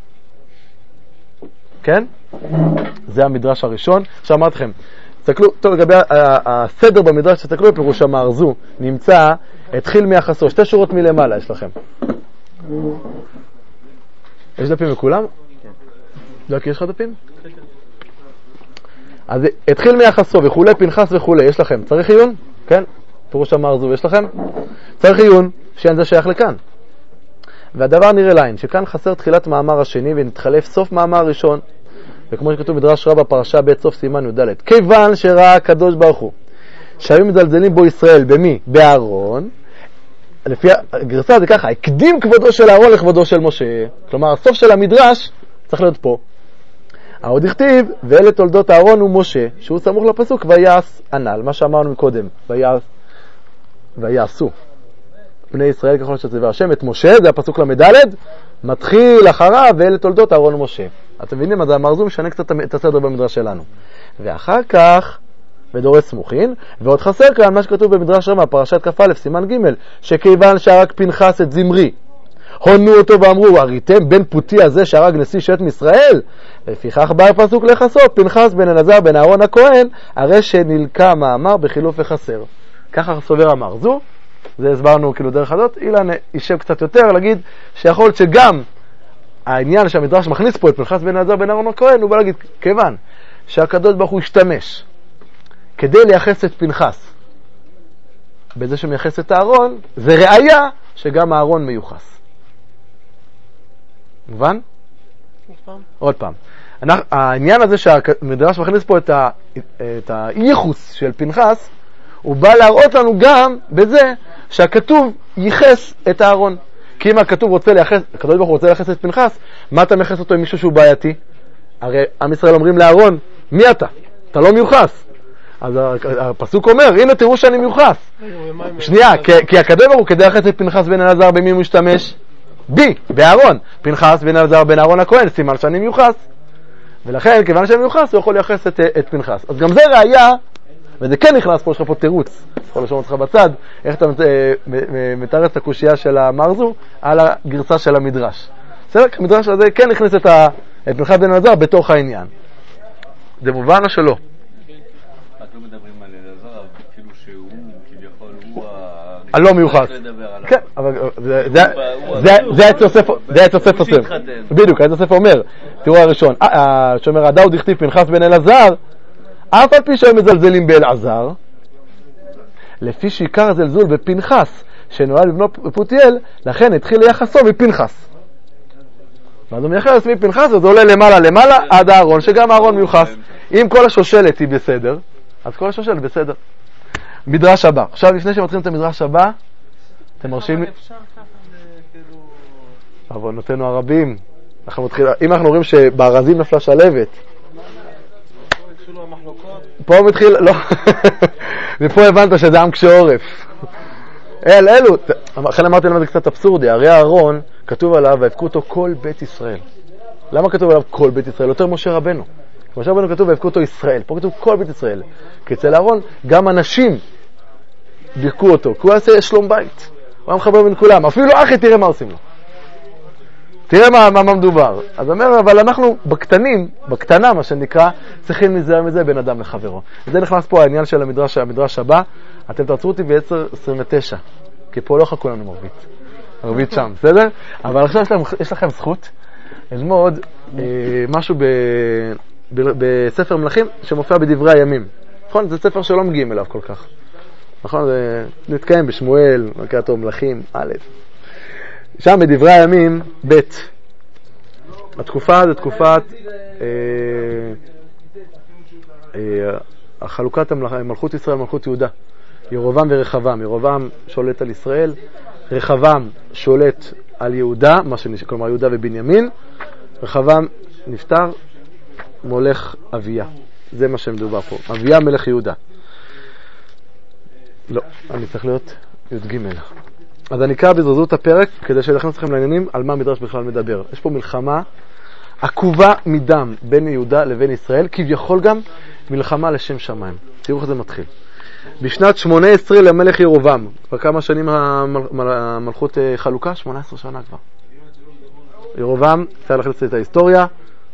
כן? זה המדרש הראשון. עכשיו אמרתי לכם, תסתכלו, טוב, לגבי הסדר במדרש, תסתכלו בפירוש המארזו, נמצא, התחיל מיחסו, 2 שורות מלמעלה יש לכם. יש דפים לכולם? כן. לא, כי יש לך דפים? כן. אז התחיל מיחסו וכולי, פנחס וכולי, יש לכם. צריך עיון? כן? פירוש המארזו, יש לכם? צריך עיון, שאין זה שייך לכאן. והדבר נראה לעין, שכאן חסר תחילת מאמר השני ונתחלף סוף מאמר הראשון. וכמו שכתוב מדרש רבה פרשה בית סוף סימן י"ד, כיוון שראה הקדוש ברוך הוא שהיו מזלזלים בו ישראל, במי? באהרון. לפי הגרסה זה ככה, הקדים כבודו של אהרון לכבודו של משה. כלומר, הסוף של המדרש צריך להיות פה. עוד הכתיב, ואלה תולדות אהרון ומשה, שהוא סמוך לפסוק, ויעש הנ"ל, מה שאמרנו קודם, ויעשו בני ישראל ככל שציווה השם את משה, זה הפסוק למדלת, מתחיל אחריו, ואלה תולדות אהרון ומשה. אתם מבינים, אז המארזו משנה קצת את הסדר במדרש שלנו. ואחר כך, ודורש סמוכין, ועוד חסר כאן מה שכתוב במדרש רמה, פרשת כ"א, סימן ג', שכיוון שהרג פנחס את זמרי, הונו אותו ואמרו, הריתם בן פוטי הזה שהרג נשיא שבט מישראל? לפיכך בא הפסוק לחסות, פנחס בן אלעזר בן אהרון הכהן, הרי שנלקה מאמר בחילוף וחסר. ככה סובר המארזו, זה הסברנו כאילו דרך הזאת. אילן יישב קצת יותר להגיד שיכול להיות שגם העניין שהמדרש מכניס פה את פנחס בן אלעזר בן אהרון הכהן, הוא בא להגיד, כיוון שהקדוש ברוך הוא השתמש כדי לייחס את פנחס בזה שמייחס את אהרון, זה ראיה שגם אהרון מיוחס. מובן? עוד פעם. העניין הזה שהמדרש מכניס פה את הייחוס של פנחס, הוא בא להראות לנו גם בזה שהכתוב ייחס את הארון. כי אם הכתוב רוצה לייחס, הקדוש ברוך הוא רוצה לייחס את פנחס, מה אתה מייחס אותו עם מישהו שהוא בעייתי? הרי עם ישראל אומרים לארון, מי אתה? אתה לא מיוחס. אז הפסוק אומר, הנה תראו שאני מיוחס. שנייה, כי הקדוש ברוך הוא כדי לייחס את פנחס בן אלעזר, במי הוא משתמש? בי, בארון. פנחס בן אלעזר בן אהרון הכהן, סימן שאני מיוחס. ולכן, כיוון שאני מיוחס, הוא יכול לייחס את פנחס. אז גם זה ראיה, וזה כן נכנס פה, יש לך פה תירוץ, יכול לשאול אותך בצד, איך אתה מתארץ את הקושייה של המרזו על הגרסה של המדרש. בסדר? המדרש הזה כן נכנס את פנחס בן אלעזר בתוך העניין. זה מובן או שלא? רק לא מדברים על אלעזר, כאילו שהוא, כביכול, הוא הלא מיוחס. כן, אבל זה היה יוסף עושה. בדיוק, היה יוסף אומר, תראו הראשון, שאומר, הדאו דכתיב פנחס בן אלעזר, אף על פי שהם מזלזלים באלעזר, לפי שעיקר הזלזול בפנחס, שנולד בבנו פותיאל, לכן התחיל ליחסו מפנחס. ואז הוא מייחס מפנחס, וזה עולה למעלה עד הארון, שגם הארון מיוחס. אם כל השושלת היא בסדר, אז כל השושלת בסדר. מדרש הבא. עכשיו, לפני שמתחילים את המדרש הבא, אתם מרשים לי? עוונותינו הרבים. אם אנחנו רואים שבארזים נפלה שלהבת, פה הוא מתחיל, לא, מפה הבנת שזה עם קשה עורף. אלו, לכן אמרתי למה זה קצת אבסורדי, הרי הארון כתוב עליו, והפקו אותו כל בית ישראל. למה כתוב עליו כל בית ישראל? יותר משה רבנו. משה רבנו כתוב, והפקו אותו ישראל. פה כתוב כל בית ישראל. כי אצל הארון, גם אנשים בירכו אותו, כי הוא עושה שלום בית. הוא היה מחבר בין כולם. אפילו אחי, תראה מה עושים לו. תראה מה מדובר. אז אומר, אבל אנחנו בקטנה, מה שנקרא, צריכים להיזהר מזה בין אדם לחברו. וזה נכנס פה העניין של המדרש הבא. אתם תעצרו אותי ב-10:29, כי פה לא חכו לנו מרבית שם, בסדר? אבל עכשיו יש לכם זכות ללמוד משהו בספר מלכים שמופיע בדברי הימים. נכון? זה ספר שלא מגיעים אליו כל כך. נכון? זה נתקיים בשמואל, מקרא טוב מלכים, א'. שם בדברי הימים, ב'. התקופה זה תקופת החלוקת מלכות ישראל ומלכות יהודה. ירובעם ורחבעם. ירובעם שולט על ישראל, רחבעם שולט על יהודה, כלומר יהודה ובנימין. רחבעם נפטר, מולך אביה. זה מה שמדובר פה. אביה מלך יהודה. לא, אני צריך להיות י"ג. אז אני אקרא בזריזות הפרק כדי שנכנס לכם לעניינים על מה המדרש בכלל מדבר. יש פה מלחמה עקובה מדם בין יהודה לבין ישראל, כביכול גם מלחמה לשם שמיים. תראו איך זה מתחיל. בשנת 18 למלך ירובעם, כבר כמה שנים המלכות חלוקה? 18 שנה כבר. ירובעם, צריך להכניס את ההיסטוריה,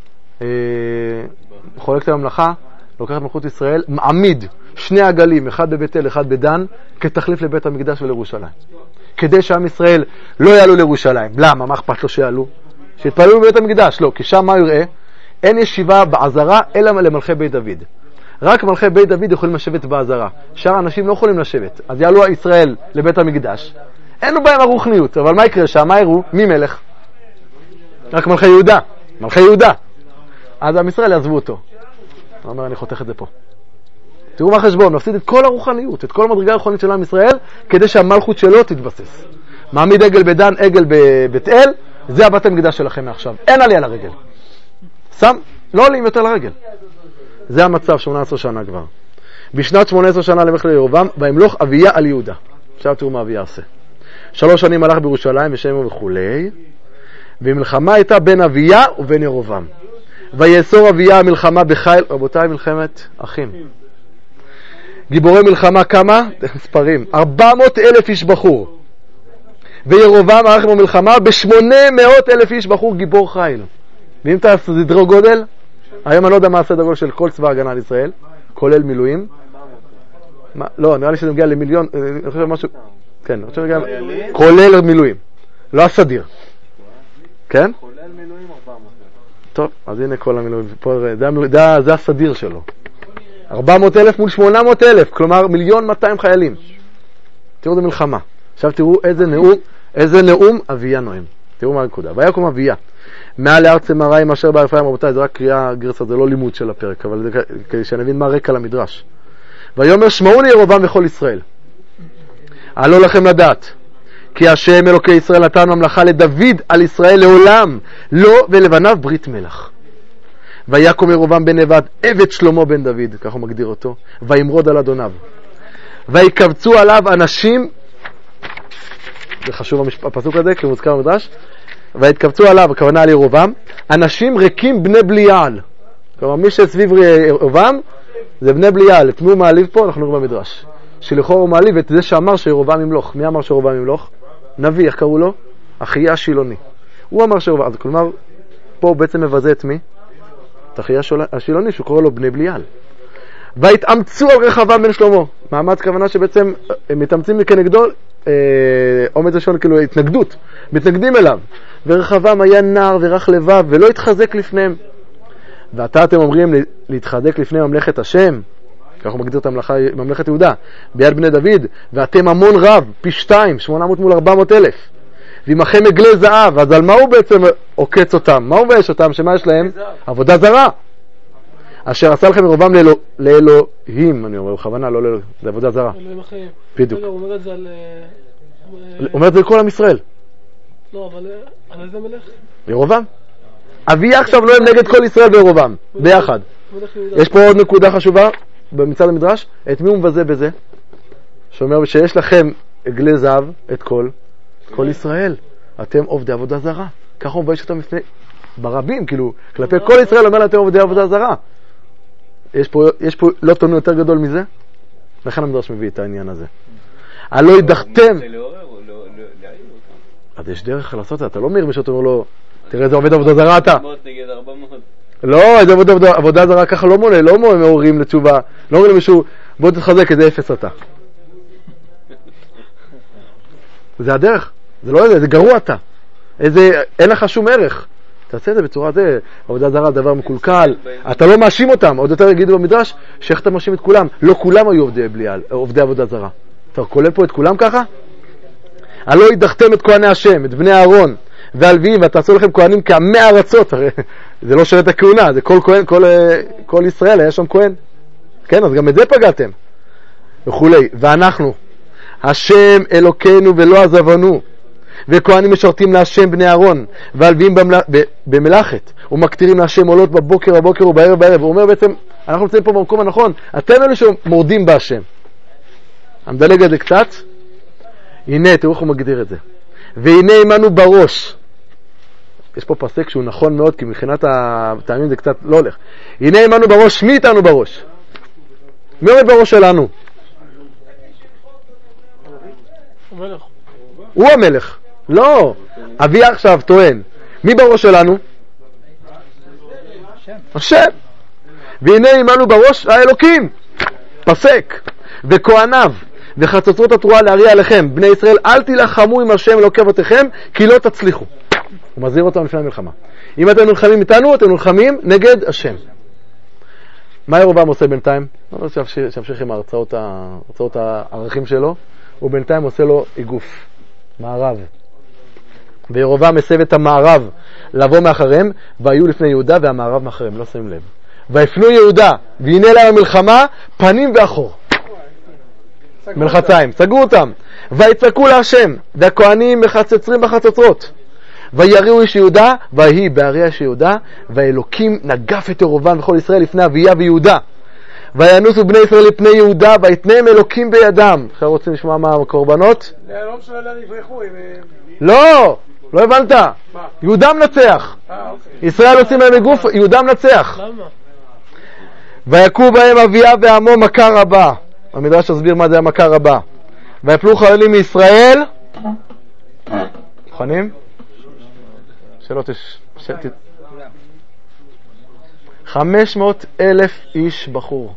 חולק את הממלכה, לוקח את מלכות ישראל, מעמיד שני עגלים, אחד בבית אל, אחד בדן, כתחליף לבית המקדש ולירושלים. כדי שעם ישראל לא יעלו לירושלים. למה? מה אכפת לו שיעלו? שיתפללו בבית המקדש. לא, כי שם מה יראה? אין ישיבה בעזרה אלא למלכי בית דוד. רק מלכי בית דוד יכולים לשבת בעזרה. שאר אנשים לא יכולים לשבת. אז יעלו ישראל לבית המקדש. אין לו בהם הרוחניות, אבל מה יקרה שם? מה יראו? מי מלך? רק מלכי יהודה. מלכי יהודה. אז עם ישראל יעזבו אותו. הוא אומר, אני חותך את זה פה. תראו מה חשבון, נפסיד את כל הרוחניות, את כל המדרגה הרוחנית של עם ישראל, כדי שהמלכות שלו תתבסס. מעמיד עגל בדן, עגל בבית אל, זה הבת המקדש שלכם מעכשיו. אין עלי על הרגל. לא עולים יותר לרגל. זה המצב, 18 שנה כבר. בשנת 18 שנה למלך ירובעם, וימלוך אביה על יהודה. עכשיו תראו מה אביה עושה. 3 שנים הלך בירושלים ושמו וכולי, ומלחמה הייתה בין אביה ובין ירובעם. ויאסור אביה מלחמה בחיל, רבותיי, מלחמת אחים. גיבורי מלחמה כמה? מספרים. 400,000 איש בחור. וירובעם ערך במלחמה ב800,000 איש בחור גיבור חיל. ואם אתה סדרי גודל, היום אני לא יודע מה הסדר גודל של כל צבא הגנה על ישראל, כולל מילואים. לא, נראה לי שזה מגיע למיליון, אני חושב משהו, כן, אני חושב מגיע, כולל מילואים, לא הסדיר. כן? כולל מילואים 400,000. טוב, אז הנה כל המילואים, זה הסדיר שלו. 400,000 מול 800,000, כלומר 1,200,000 חיילים. תראו את המלחמה. עכשיו תראו איזה נאום אביה נואם. תראו מה הנקודה. ויקום אביה מעל לארץ מריים אשר בהר אפרים. רבותיי, זה רק קריאה גרסה, זה לא לימוד של הפרק, אבל זה כדי שנבין מה הרקע למדרש. ויאמר שמעו לי ירובעם וכל ישראל, הלא לכם לדעת, כי השם אלוקי ישראל נתן ממלכה לדוד על ישראל לעולם, לו ולבניו ברית מלך. ויקום ירובעם בן נבט עבד שלמה בן דוד, כך הוא מגדיר אותו, וימרוד על אדוניו. ויקבצו עליו אנשים, זה חשוב הפסוק הזה כי הוא מוזכר במדרש, ויתקבצו עליו, הכוונה על ירובעם, אנשים ריקים בני בליעל. כלומר מי שסביב ירובעם זה בני בליעל. את מי הוא מעליב פה? אנחנו רואים במדרש שלכאורה הוא מעליב את זה שאמר שירובעם ימלוך. מי אמר שירובעם ימלוך? נביא, איך קראו לו? אחיה השילוני. הוא אמר שירובעם, כלומר פה הוא בעצם מבזה את מי? את אחיה השילוני שהוא קורא לו בני בליעל. והתאמצו על רחבעם בן שלמה. מעמד כוונה שבעצם הם מתאמצים כנגדו, עומד ראשון כאילו התנגדות, מתנגדים אליו. ורחבעם היה נער ורך לבב ולא התחזק לפניהם. ועתה אתם אומרים להתחזק לפני ממלכת השם, כך הוא מגדיר את ממלכת יהודה, ביד בני דוד, ואתם המון רב, פי 2, 800 מול 400,000. ועמכם עגלי זהב, אז על מה הוא בעצם עוקץ אותם? מה הוא מבייש אותם? שמה יש להם? עבודה זרה. אשר עשה לכם ירובעם לאלוהים, אני אומר, בכוונה, לא לאלוהים, זה עבודה זרה. אלוהים אחרים. בדיוק. הוא אומר את זה על... אומר את זה לכל עם ישראל. לא, אבל על איזה מלך? ירובעם. אביה עכשיו לא הם נגד כל ישראל וירובעם, ביחד. יש פה עוד נקודה חשובה במצד המדרש, את מי הוא מבזה בזה? שאומר שיש לכם עגלי זהב את כל ישראל. אתם עובדי עבודה זרה. ככה הוא מבייש אותם לפני... ברבים, כאילו, כלפי כל ישראל אומר לה, אתם עובדי עבודה זרה. יש פה לא תונו יותר גדול מזה? לכן המדרש מביא את העניין הזה. הלא ידחתם. אז יש דרך לעשות את זה, אתה לא מעיר בשביל אומר לו, תראה איזה עובד עבודה זרה אתה. לא, איזה עבודה זרה ככה לא מונה, לא מעוררים לתשובה, לא אומרים למישהו, בוא תתחזק, איזה אפס אתה. זה הדרך, זה לא איזה, זה גרוע אתה. אין לך שום ערך. תעשה את זה בצורה זה, עבודה זרה דבר מקולקל, אתה לא מאשים אותם, עוד יותר יגידו במדרש, שאיך אתה מאשים את כולם, לא כולם היו עובדי עבודה זרה. אתה כולל פה את כולם ככה? הלא ידחתם את כהני השם, את בני אהרון והלוויים, ותעשו לכם כהנים כעמי ארצות, הרי זה לא שרת הכהונה, זה כל כהן, כל ישראל היה שם כהן. כן, אז גם את זה פגעתם. וכולי, ואנחנו, השם אלוקינו ולא עזבנו, וכהנים משרתים להשם בני אהרון, והלוויים במלאכת, ומקטירים להשם עולות בבוקר ובערב. הוא אומר בעצם, אנחנו נמצאים פה במקום הנכון, אתם אלו שמורדים בהשם. המדלג את זה קצת, הנה, תראו איך הוא מגדיר את זה. והנה עמנו בראש. יש פה פסק שהוא נכון מאוד, כי מבחינת הטעמים זה קצת לא הולך. הנה עמנו בראש, מי איתנו בראש? מי עומד בראש שלנו? המלך. הוא המלך. לא. אבי עכשיו טוען. מי בראש שלנו? השם. והנה עמנו בראש האלוקים. פסק. וכהניו. וחצוצרות התרועה להריע עליכם, בני ישראל, אל תילחמו עם השם אלוקי אבותיכם, כי לא תצליחו. הוא מזהיר אותם לפני המלחמה. אם אתם נלחמים איתנו, אתם נלחמים נגד השם. מה ירובעם עושה בינתיים? לא שימשיך עם הרצאות הערכים שלו, הוא בינתיים עושה לו איגוף, מערב. וירובעם מסב את המערב לבוא מאחריהם, והיו לפני יהודה והמערב מאחריהם, לא שמים לב. ויפנו יהודה, והנה להם המלחמה, פנים ואחור. מלחציים, סגרו אותם, ויצעקו להשם, והכהנים מחצצרים בחצוצרות, ויריעו איש יהודה, ויהי בערי איש יהודה, והאלוקים נגף את ירובעם וכל ישראל לפני אביה ויהודה, וינוסו בני ישראל לפני יהודה, ויתנם אלוקים בידם. עכשיו רוצים לשמוע מה הקורבנות? לא משנה לאן יברחו. לא הבנת. יהודה מנצח. ישראל עושים להם מגוף, יהודה מנצח. למה? ויקעו בהם אביה ועמו מכה רבה. המדרש הסביר מה זה המכה רבה. ויפלו חיילים מישראל. מוכנים? שאלות יש. 500,000 איש בחור.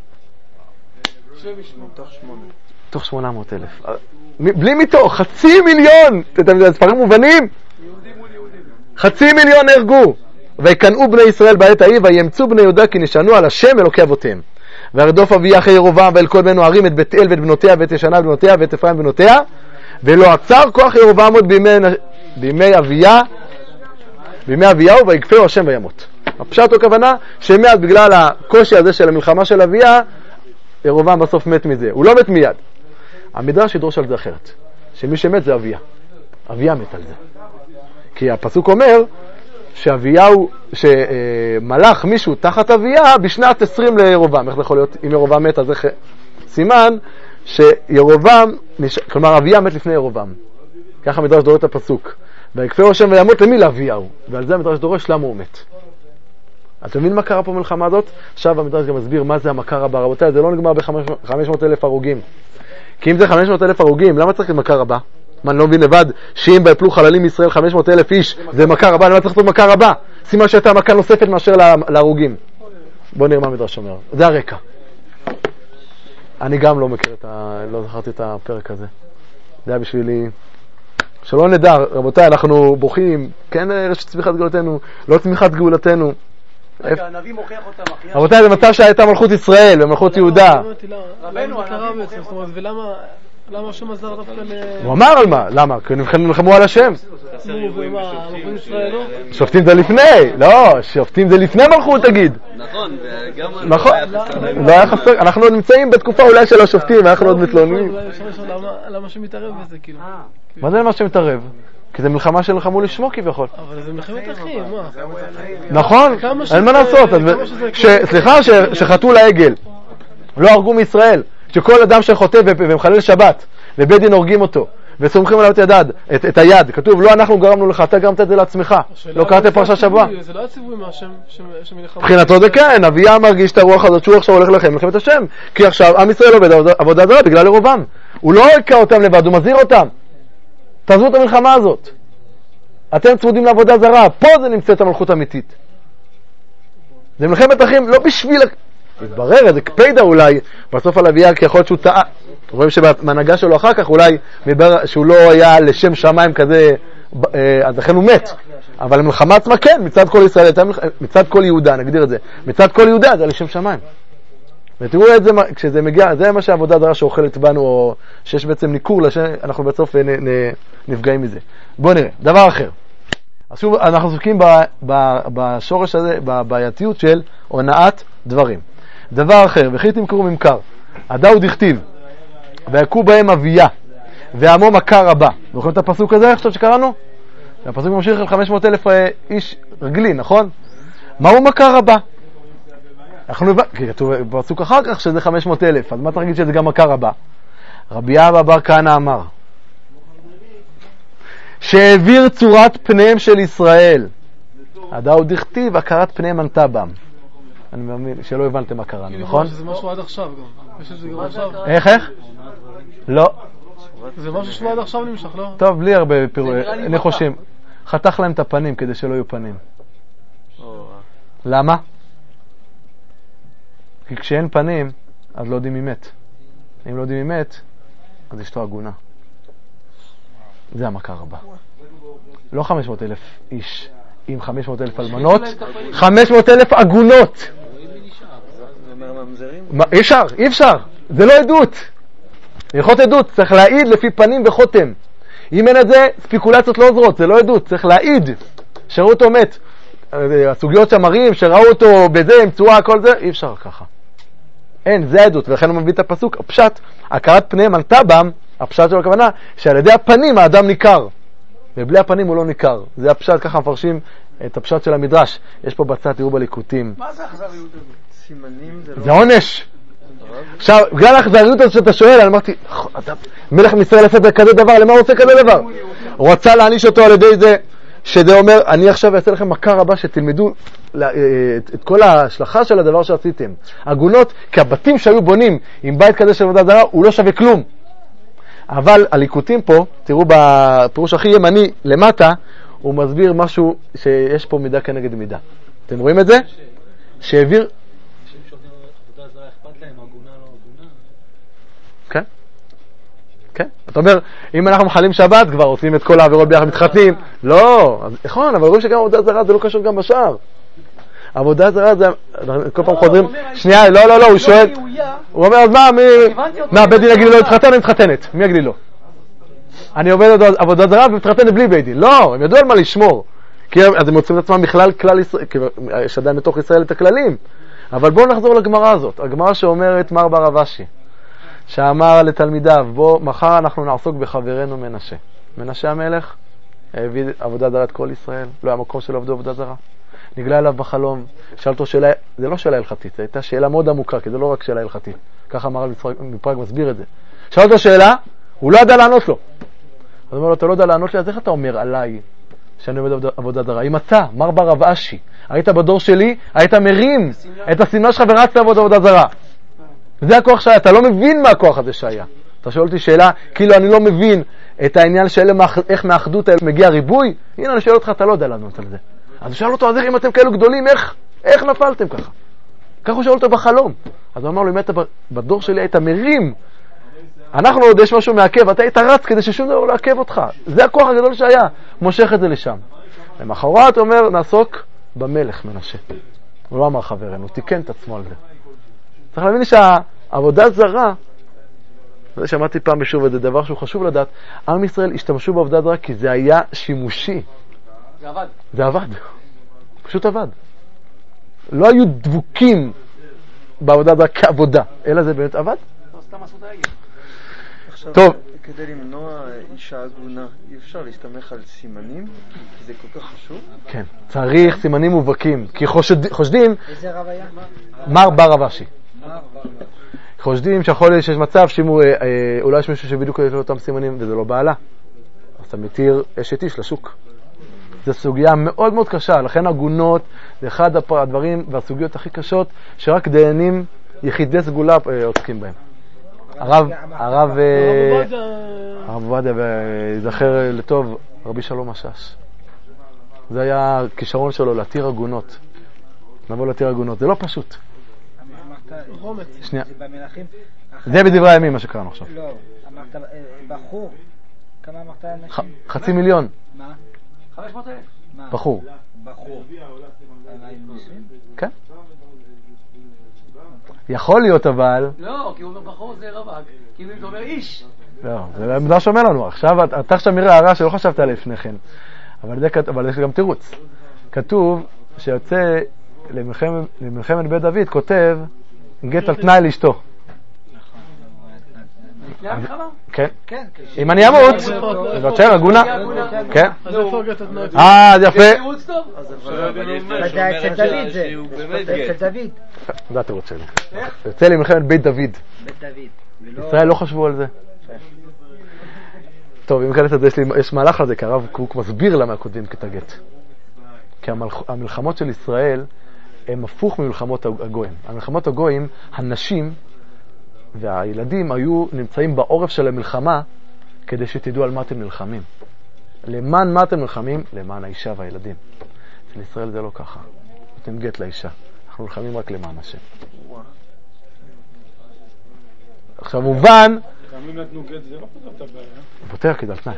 תוך 800,000. בלי מתוך, 500,000. אתם ספרים מובנים? 500,000 נהרגו. ויקנאו בני ישראל בעת ההיא, ויאמצו בני יהודה כי נשענו על השם אלוקי אבותיהם. וירדוף אביה אחרי ירובעם ואל כל בני נוערים, את בית אל ואת בנותיה ואת ישנה בנותיה ואת אפרים בנותיה, ולא עצר כוח ירובעם עוד בימי אביה בימי אביהו ויגפהו השם וימות. הפשט הכוונה שמיד בגלל הקושי הזה של המלחמה של אביה, ירובעם בסוף מת מזה. הוא לא מת מיד. המדרש ידרוש על זה אחרת. שמי שמת זה אביה. אביה מת על זה. כי הפסוק אומר שאביהו, שמלך מישהו תחת אביה בשנת 20 לירובעם. איך זה יכול להיות? אם ירובעם מת, אז איך סימן שירובעם, כלומר אביה מת לפני ירובעם. ככה המדרש דורש את הפסוק. ויקפהו השם וימות למי? לאביהו. ועל זה המדרש דורש למה הוא מת. אתה מבין מה קרה פה במלחמה הזאת? עכשיו המדרש גם מסביר מה זה המכה רבה. רבותיי, זה לא נגמר ב-500,000 הרוגים. כי אם זה 500,000 הרוגים, למה צריך את מכה רבה? מה, אני לא מבין לבד שאם ביפלו חללים מישראל 500,000 איש זה מכה רבה, למה צריך את מכה רבה? סימן שהייתה מכה נוספת מאשר להרוגים. בואו נראה מה המדרש אומר. זה הרקע. אני גם לא מכיר לא זכרתי את הפרק הזה. זה היה בשבילי שלא נדע, רבותיי, אנחנו בוכים, כן רשת צמיחת גאולתנו, לא צמיחת גאולתנו. רגע, הנביא מוכיח אותם. רבותיי, זה מצב שהייתה מלכות ישראל ומלכות יהודה. רבנו, הנביא מוכיח אותם. ולמה השם עזר דווקא הוא אמר על מה? למה? כי נלחמו על השם. שופטים זה לפני. לא, שופטים זה לפני מלכות, תגיד. נכון, וגם... נכון. לא היה חסר. אנחנו נמצאים בתקופה אולי של השופטים, אנחנו עוד מתלוננים. למה שמתערב בזה, כאילו? מה זה למה שמתערב? כי זה מלחמה שנלחמו לשמו כביכול. אבל זה מלחמת אחים, מה? נכון, אין מה לעשות. סליחה, שחטאו לעגל. לא הרגו מישראל. שכל אדם שחוטא ומחלל שבת, ובית דין הורגים אותו, וסומכים עליו את היד. כתוב, לא אנחנו גרמנו לך, אתה גרמת את זה לעצמך. לא קראת פרשה שבוע. זה לא הציווי מהשם שמלחמה. מבחינתו זה כן, אביה מרגיש את הרוח הזאת שהוא עכשיו הולך לכם, מלחמת השם. כי עכשיו עם ישראל עובד עבודה זרה בגלל ירובעם. הוא לא הכה אותם לבד, הוא מזהיר אותם. תעזבו את המלחמה הזאת. אתם צמודים לעבודה זרה, פה זה נמצאת המלכות האמיתית. זה מלחמת אחים, לא בשביל... התברר, איזה קפידה אולי, בסוף על אביה, כי יכול להיות שהוא טעה. רואים שבמנהגה שלו אחר כך אולי מדבר שהוא לא היה לשם שמיים כזה, אז לכן הוא מת. אבל המלחמה עצמה כן, מצד כל ישראל, מצד כל יהודה, נגדיר את זה. מצד כל יהודה זה לשם שמיים. ותראו את זה, כשזה מגיע, זה מה שהעבודה זרה שאוכלת בנו, או שיש בעצם ניכור, אנחנו בסוף נפגעים מזה. בואו נראה, דבר אחר. אז שוב, אנחנו עסוקים בשורש הזה, בבעייתיות של הונאת דברים. דבר אחר, וכי תמכרו ממכר, הדאו דכתיב, ויקו בהם אביה, ועמו מכה רבה. זוכרים את הפסוק הזה עכשיו שקראנו? הפסוק ממשיך על 500,000 איש רגלי, נכון? מהו מכה רבה? כי כתוב בפסוק אחר כך שזה 500,000, אז מה תגיד שזה גם מכה רבה? רבי אבא בר כהנא אמר, שהעביר צורת פניהם של ישראל, הדאו דכתיב, הכרת פניהם ענתה בם. אני מאמין שלא הבנתם מה קראנו, נכון? זה משהו עד עכשיו גם. יש את זה גם עכשיו. איך? לא. זה משהו שעד עכשיו נמשך, לא? טוב, בלי הרבה ניחושים. חתך להם את הפנים כדי שלא יהיו פנים. למה? כי כשאין פנים, אז לא יודעים מי מת. אם לא יודעים מי מת, אז אשתו עגונה. זה המכה רבה. לא 500,000 איש. עם 500,000 אלמנות, 500,000 עגונות. אי אפשר, זה לא עדות. הלכות עדות, צריך להעיד לפי פנים וחותם. אם אין את זה, ספיקולציות לא עוזרות, זה לא עדות, צריך להעיד. שראו אותו מת. הסוגיות שמראים, שראו אותו בזה, עם צורה, כל זה, אי אפשר ככה. אין, זה עדות, ולכן הוא מביא את הפסוק, הפשט, הכרת פניהם ענתה בם, הפשט שלו הכוונה, שעל ידי הפנים האדם ניכר. ובלי הפנים הוא לא ניכר. זה הפשט, ככה מפרשים את הפשט של המדרש. יש פה בצד, תראו בליקוטים. מה זה אכזריות הזאת? סימנים זה לא... זה עונש. עכשיו, בגלל האכזריות הזאת שאתה שואל, אני אמרתי, מלך מישראל עשה כזה דבר, למה הוא עושה כזה דבר? הוא רצה להעניש אותו על ידי זה, שזה אומר, אני עכשיו אעשה לכם מכה רבה שתלמדו את כל ההשלכה של הדבר שעשיתם. עגונות, כי הבתים שהיו בונים עם בית כזה של עבודה זרה, הוא לא שווה כלום. אבל הליקוטים פה, תראו בפירוש הכי ימני למטה, הוא מסביר משהו שיש פה מידה כנגד מידה. אתם רואים את זה? שהעביר... עבודה זרה אכפת להם, עגונה לא עגונה? כן. כן. אתה אומר, אם אנחנו מחלים שבת כבר, עושים את כל העבירות ביחד, מתחתנים. לא, נכון, אבל רואים שגם עבודה זרה זה לא קשור גם בשאר. עבודה זרה זה... כל פעם חוזרים... שנייה, לא, הוא שואל... הוא אומר, אז מה, בית דין יגיד לי לא התחתן או מתחתנת? מי יגיד לי לא? אני עובד עבודה זרה ומתחתנת בלי בית דין. לא, הם ידעו על מה לשמור. כי אז הם מוצאים את עצמם בכלל כלל ישראל, כי יש עדיין בתוך ישראל את הכללים. אבל בואו נחזור לגמרא הזאת, הגמרא שאומרת מר בר אבשי, שאמר לתלמידיו, בוא מחר אנחנו נעסוק בחברנו מנשה. מנשה המלך הביא עבודה זרה את כל ישראל, לא היה מקום של עבדו עבודה זרה. נגלה אליו בחלום, שאל אותו שאלה, זה לא שאלה הלכתית, זו הייתה שאלה מאוד עמוקה, כי זה לא רק שאלה הלכתית. ככה אמר מפראג מסביר את זה. שאל אותו שאלה, הוא לא ידע לענות לו. אז אומר לו, אתה לא יודע לענות לי, אז איך אתה אומר עליי שאני עובד עבודה זרה? אם אתה, מר בר אבשי, היית בדור שלי, היית מרים את הסמלה שלך ורצת לעבוד עבודה זרה. זה הכוח שהיה, אתה לא מבין מה הכוח הזה שהיה. אתה שואל אותי שאלה, כאילו אני לא מבין את העניין של איך מהאחדות מגיע ריבוי. הנה אני שואל אותך, אתה לא יודע לענות על זה. אז הוא שאל אותו, אז אם אתם כאלו גדולים, איך נפלתם ככה? ככה הוא שאל אותו בחלום. אז הוא אמר לו, אם אתה בדור שלי היית מרים, אנחנו עוד יש משהו מעכב, אתה היית רץ כדי ששום דבר לא לעכב אותך. זה הכוח הגדול שהיה, מושך את זה לשם. למחרת הוא אומר, נעסוק במלך מנשה. הוא לא אמר חברנו, הוא תיקן את עצמו על זה. צריך להבין שהעבודה זרה, שמעתי פעם בשוב, וזה דבר שהוא חשוב לדעת, עם ישראל השתמשו בעבודה זרה כי זה היה שימושי. זה עבד. זה עבד. פשוט עבד. לא היו דבוקים בעבודה זרה כעבודה, אלא זה באמת עבד. לא סתם עשו את העגל. עכשיו, טוב. כדי למנוע אישה עגונה, אי אפשר להסתמך על סימנים, כי זה כל כך חשוב? כן, צריך סימנים מובהקים, כי חושדים, איזה רב היה? מר בר אבשי. חושדים שיכול להיות שיש מצב שאולי יש מישהו שבדיוק יש לו אותם סימנים וזה לא בעלה. אז אתה מתיר אשת איש לשוק. זו סוגיה מאוד מאוד קשה, לכן עגונות זה אחד הדברים והסוגיות הכי קשות שרק דיינים יחידי סגולה עוסקים בהם. הרב עובדיה ויזכר לטוב, רבי שלום משש. זה היה כישרון שלו להתיר עגונות. לבוא להתיר עגונות, זה לא פשוט. שנייה. זה בדברי הימים מה שקראנו עכשיו. לא, אמרת בחור. כמה אמרת אנשים? 500,000. מה? 500,000. בחור. בחור. כן. יכול להיות אבל... לא, כי הוא אומר בחור זה רווק. כאילו הוא אומר איש. לא, זה מה שאומר לנו. עכשיו, אתה עכשיו מראה הערה שלא חשבת עליה לפני כן. אבל יש גם תירוץ. כתוב שיוצא למלחמת בית דוד, כותב גט על תנאי לאשתו. כן. אם אני אמות, זה תשאר עגונה. כן. זה יפה. זה אצל דוד זה. אצל דוד. זה התירוץ שלי. יוצא למלחמת בית דוד. בית דוד. ישראל לא חשבו על זה. טוב, אם כאלה יש מהלך על זה, כי הרב קוק מסביר למה כותבים את הגט. כי המלחמות של ישראל הם הפוך ממלחמות הגויים. המלחמות הגויים, הנשים והילדים היו נמצאים בעורף של המלחמה כדי שתדעו על מה אתם נלחמים. למען מה אתם נלחמים? למען האישה והילדים. אצל ישראל זה לא ככה. נותנים גט לאישה. אנחנו נלחמים רק למען השם. עכשיו מובן... גם אם נתנו גט זה לא פותר את הבעיה. פותר כי זה על תנאי.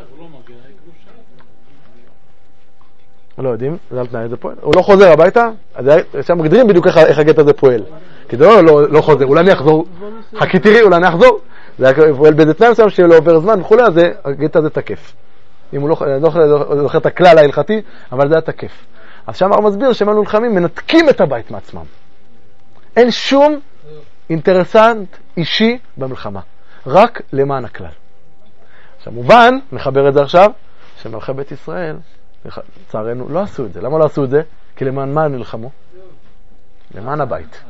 לא יודעים, זה על תנאי, זה פועל. הוא לא חוזר הביתה, אז שם מגדירים בדיוק איך הגט הזה פועל. כי זה לא חוזר, אולי אני אחזור. חכי תראי, אולי אני אחזור. זה פועל באיזה תנאי מסוים שלא עובר זמן וכו', אז הגט הזה תקף. אם הוא לא זוכר את הכלל ההלכתי, אבל זה היה תקף. אז שם הרב מסביר שהם נלחמים, מנתקים את הבית מעצמם. אין שום אינטרסנט אישי במלחמה. רק למען הכלל. עכשיו מובן, נחבר את זה עכשיו, שמלכי בית ישראל, לצערנו, לא עשו את זה. למה לא עשו את זה? כי למען מה הם נלחמו? למען הבית.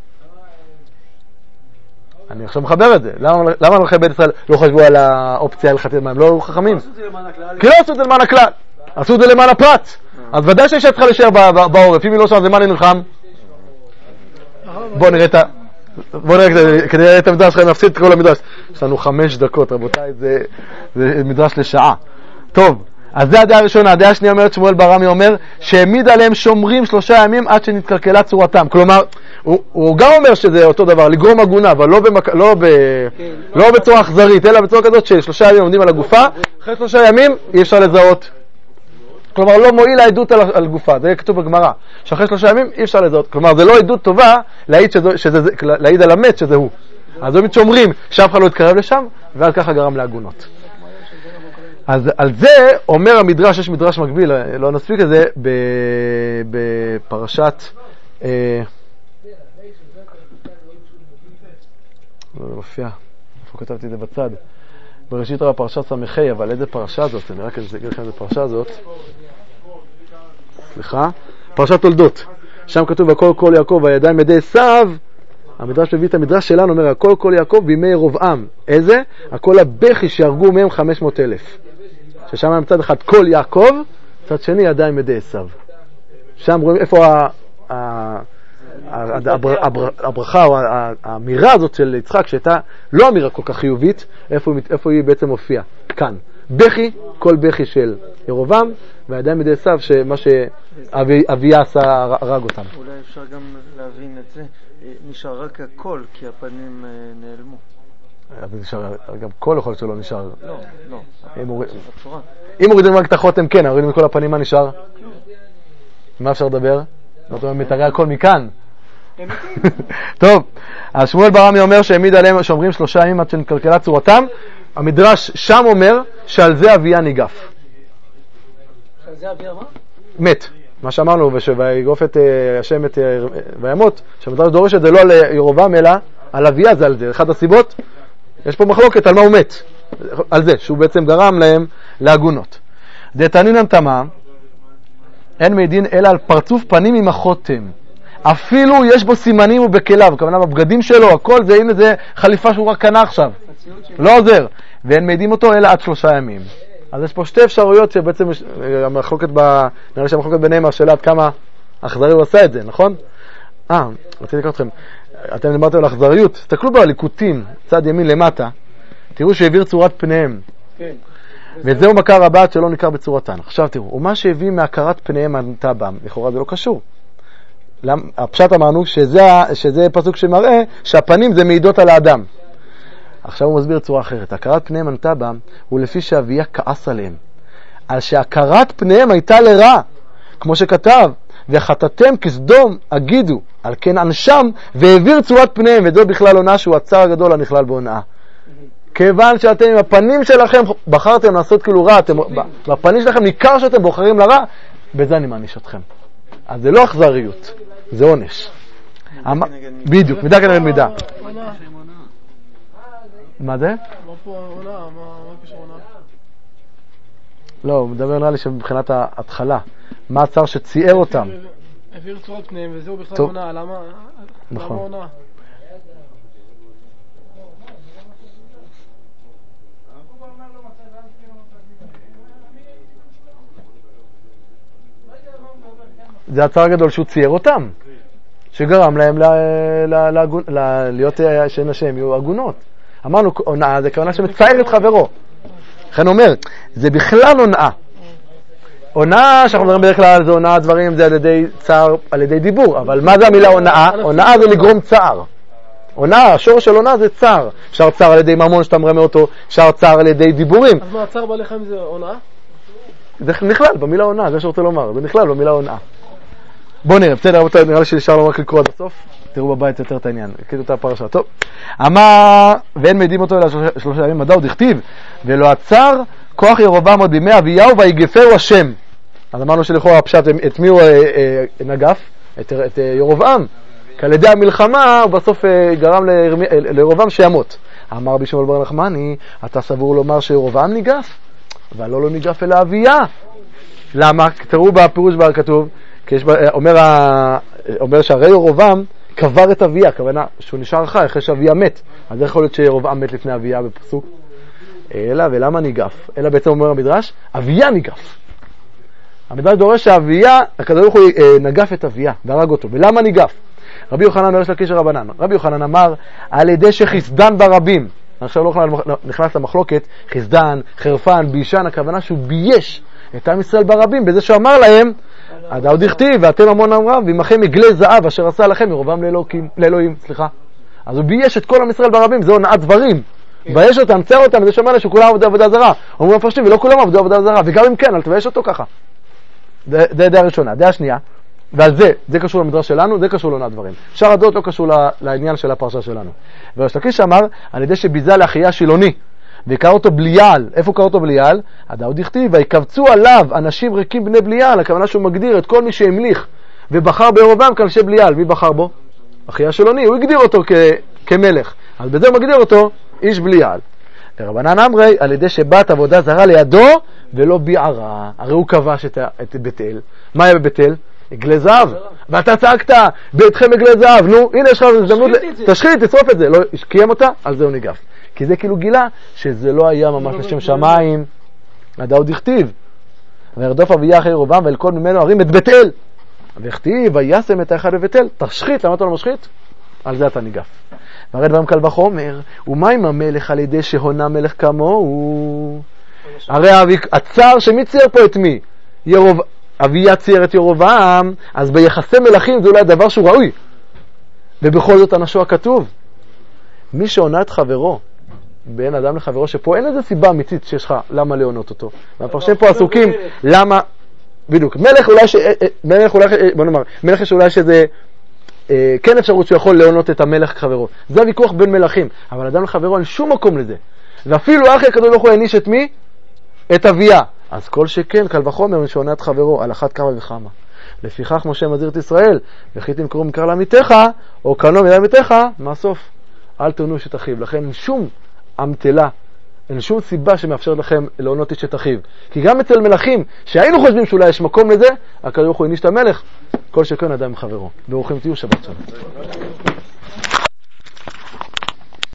אני עכשיו מחבר את זה. למה מלכי בית ישראל לא חשבו על האופציה ההלכתית? הם לא היו חכמים? כי לא עשו את זה למען הכלל. עשו את זה למען הפרט. אז ודאי שהאישה צריכה להישאר בעורף. אם היא לא שם, אז למה אני נלחם? בואו נראה כדי לראה את המדרש שלכם, נפסיד את כל המדרש. יש לנו 5 דקות, רבותיי, זה מדרש לשעה. טוב, אז זה הדעה הראשונה. הדעה השנייה אומרת, שמואל ברמי אומר, שהעמיד עליהם שומרים 3 ימים עד שנתקלקלה צורתם. כלומר, הוא גם אומר שזה אותו דבר, לגרום עגונה, אבל לא בצורה אכזרית, אלא בצורה כזאת ש3 ימים עומדים על הגופה, אחרי 3 ימים אי אפשר לזהות. כלומר, לא מועיל העדות על גופה, זה כתוב בגמרא, שאחרי 3 ימים אי אפשר לזהות. כלומר, זה לא עדות טובה להעיד על המת שזה הוא. אז באמת שאומרים שאף אחד לא יתקרב לשם, ועד ככה גרם לעגונות. אז על זה אומר המדרש, יש מדרש מקביל, לא נספיק את זה, בפרשת, לא מופיע, איפה כתבתי את זה בצד? בראשית רבה פרשת סמכי, אבל איזה פרשה זאת? אני רק אגיד לכם איזה פרשה זאת. סליחה? פרשת תולדות. שם כתוב, הכל כל יעקב והידיים ידי עשיו. המדרש מביא את המדרש שלנו, אומר, הכל כל יעקב בימי ירבעם. איזה? הכל הבכי שהרגו מהם 500,000. ששם מצד אחד כל יעקב, מצד שני ידיים ידי עשיו. שם רואים איפה הברכה או האמירה הזאת של יצחק, שהייתה לא אמירה כל כך חיובית, איפה היא בעצם מופיעה? כאן. בכי, כל בכי של ירבעם, והידיים ידי עשיו, שמה שאביה עשה הרג אותם. אולי אפשר גם להבין את זה, נשאר רק הכל, כי הפנים נעלמו. אבל נשאר, גם כל יכול להיות שלא נשאר. לא. אם מורידים רק את החותם, כן, מורידים מכל הפנים, מה נשאר? מה אפשר לדבר? זאת אומרת, מתארי הכל מכאן. טוב, אז שמואל ברמי אומר שהעמיד עליהם שאומרים 3 ימים עד שנקלקלה צורתם. המדרש שם אומר שעל זה אביה ניגף. שעל זה אביה מה? מת. מה שאמרנו, ויגוף את השם את וימות, שהמדרש דורש את זה לא על ירבעם אלא על אביה, זה על זה. אחת הסיבות, יש פה מחלוקת על מה הוא מת. על זה, שהוא בעצם גרם להם לעגונות. דתנינן תמה, אין מעידין אלא על פרצוף פנים עם החותם. אפילו יש בו סימנים ובכליו, כמובן בבגדים שלו, הכל זה, הנה זה חליפה שהוא רק קנה עכשיו. לא עוזר. ואין מעידים אותו אלא עד 3 ימים. אז יש פה 2 אפשרויות שבעצם המחלוקת נראה לי שהמחלוקת ביניהם השאלה עד כמה אכזרי הוא עשה את זה, נכון? רציתי לקרוא אתכם. אתם דיברתם על אכזריות. תסתכלו בליקוטים, צד ימין למטה, תראו שהעביר צורת פניהם. כן. וזהו מכר הבת שלא ניכר בצורתן. עכשיו תראו, ומה שהביא מהכרת פניהם ענתה בם, לכאורה זה לא קשור. הפשט אמרנו שזה פסוק שמראה שהפנים זה מעידות על האדם. עכשיו הוא מסביר צורה אחרת. הכרת פניהם ענתה בם הוא לפי שאביה כעס עליהם. על שהכרת פניהם הייתה לרע, כמו שכתב, וחטאתם כסדום אגידו, על כן ענשם והעביר צורת פניהם, וזו בכלל הונאה שהוא הצער הגדול הנכלל בהונאה. כיוון שאתם עם הפנים שלכם בחרתם לעשות כאילו רע, בפנים שלכם ניכר שאתם בוחרים לרע, בזה אני מעניש אתכם. אז זה לא אכזריות, זה עונש. בדיוק, מידה כנגד מידה. מה זה? מה פה עונה? מה קשור עונה? לא, הוא מדבר נראה לי שמבחינת ההתחלה. מה הצער שצייר אותם? העביר צורת פניהם וזהו בכלל עונה. למה עונה? זה הצער הגדול שהוא צייר אותם, שגרם להם להיות שהם יהיו עגונות. אמרנו, הונאה זה כוונה שמצייר את חברו. לכן אומר, זה בכלל הונאה. הונאה, שאנחנו מדברים בדרך כלל, זה הונאה דברים, זה על ידי צער, על ידי דיבור. אבל מה זה המילה הונאה? הונאה זה לגרום צער. הונאה, השור של הונאה זה צער. אפשר צער על ידי ממון שאתה מרמה אותו, אפשר צער על ידי דיבורים. אז מה, הצער בעלי חיים זה הונאה? זה נכלל במילה הונאה, זה שרוצה לומר, זה נכלל במילה הונאה. בואו נראה, בסדר, נראה לי שנשאר לו רק לקרוא עד הסוף, תראו בבית יותר את העניין, הקראתי אותה הפרשה. טוב, אמר, ואין מעידים אותו אלא 3 ימים, מדע הוא דכתיב, ולא עצר כוח ירבעם עוד בימי אביהו ויגפהו השם. אז אמרנו שלכאורה הפשט, את מי הוא נגף? את ירבעם. כי על ידי המלחמה הוא בסוף גרם לירבעם שימות. אמר רבי שמואל בר נחמני, אתה סבור לומר שירבעם ניגף? אבל לא ניגף אלא אביה. למה? תראו בפירוש בר כתוב, אומר שהרי ירבעם קבר את אביה, הכוונה שהוא נשאר חי אחרי שאביה מת. אז איך יכול להיות שירבעם מת לפני אביה בפסוק? אלא, ולמה ניגף? אלא בעצם אומר המדרש, אביה ניגף. המדרש דורש שאביה, הקדוש ברוך הוא נגף את אביה והרג אותו. ולמה ניגף? רבי יוחנן אומר לקיש הרבנן. רבי יוחנן אמר, על ידי שחסדן ברבים. עכשיו לא נכנס למחלוקת, חסדן, חרפן, בישן, הכוונה שהוא בייש את עם ישראל ברבים, בזה שהוא אמר להם, הדאו דכתיב, ואתם המון עם רב, ועמכם עגלי זהב אשר עשה לכם ירבעם לאלוהים. אז הוא בייש את כל עם ישראל ברבים, זה הונאת דברים. בייש אותם, צר אותם, זה שאומר שכולם עבדו עבודה זרה. אומרים מפרשים, ולא כולם עבדו עבודה זרה, וגם אם כן, אל תבייש אותו ככה. זה דעה הראשונה. דעה השנייה, ועל זה קשור למדרש שלנו, זה קשור להונאת דברים. שאר הדעות לא קשור לעניין של הפרשה שלנו. וריש לקיש אמר, על ידי שביזה לאחיה שילוני, וקרא אותו בליעל. איפה קרא אותו בליעל? הדאוד הכתיב, ויקבצו עליו אנשים ריקים בני בליעל, הכוונה שהוא מגדיר את כל מי שהמליך ובחר בירובעם כאנשי בליעל. מי בחר בו? אחי השלוני, הוא הגדיר אותו כמלך, אז בזה הוא מגדיר אותו איש בליעל. ורבנן אמרי, על ידי שבת עבודה זרה לידו ולא ביערה. הרי הוא כבש את בית אל. מה היה בבית אל? עגלי זהב. ואתה צעקת ביתכם עגלי זהב. נו, הנה יש לך הזדמנות, תשחית, תשרוף את זה. לא קיים אותה, על זה הוא ניגף. כי זה כאילו גילה שזה לא היה ממש לשם שמיים. הדאוד הכתיב, וירדוף אביה אחרי ירובעם וילכוד ממנו הרים את בית אל. והכתיב, וישם את האחד בבית אל. תשחית, למה אתה לא משחית? על זה אתה ניגף. והרי דברים קל וחומר, ומה עם המלך על ידי שהונה מלך כמוהו? הרי הצער שמי צייר פה את מי? אביה צייר את ירובעם, אז ביחסי מלכים זה אולי הדבר שהוא ראוי. ובכל זאת אנשו הכתוב, מי שהונה את חברו, בין אדם לחברו, שפה אין איזה סיבה אמיתית שיש לך למה להונות אותו. והפרשים פה עסוקים, למה, בדיוק, מלך יש אולי שזה כן אפשרות שהוא יכול להונות את המלך חברו. זה הוויכוח בין מלכים, אבל אדם לחברו אין שום מקום לזה. ואפילו אחרי הקדוש ברוך הוא העניש את מי? את אביה. אז כל שכן, קל וחומר שהונה את חברו, על אחת כמה וכמה. לפיכך משה מזהיר את ישראל, וכי תמכרו מקרא לעמיתך, או קנו מילה עמיתך, מהסוף אל תונו אשת אחיו. לכן אין שום אמתלה, אין שום סיבה שמאפשר לכם להונות אשת אחיו. כי גם אצל מלכים, שהיינו חושבים שאולי יש מקום לזה, הקדוש ברוך הוא העניש את המלך, כל שכן אדם עם חברו. ברוכים תהיו, שבת שלום.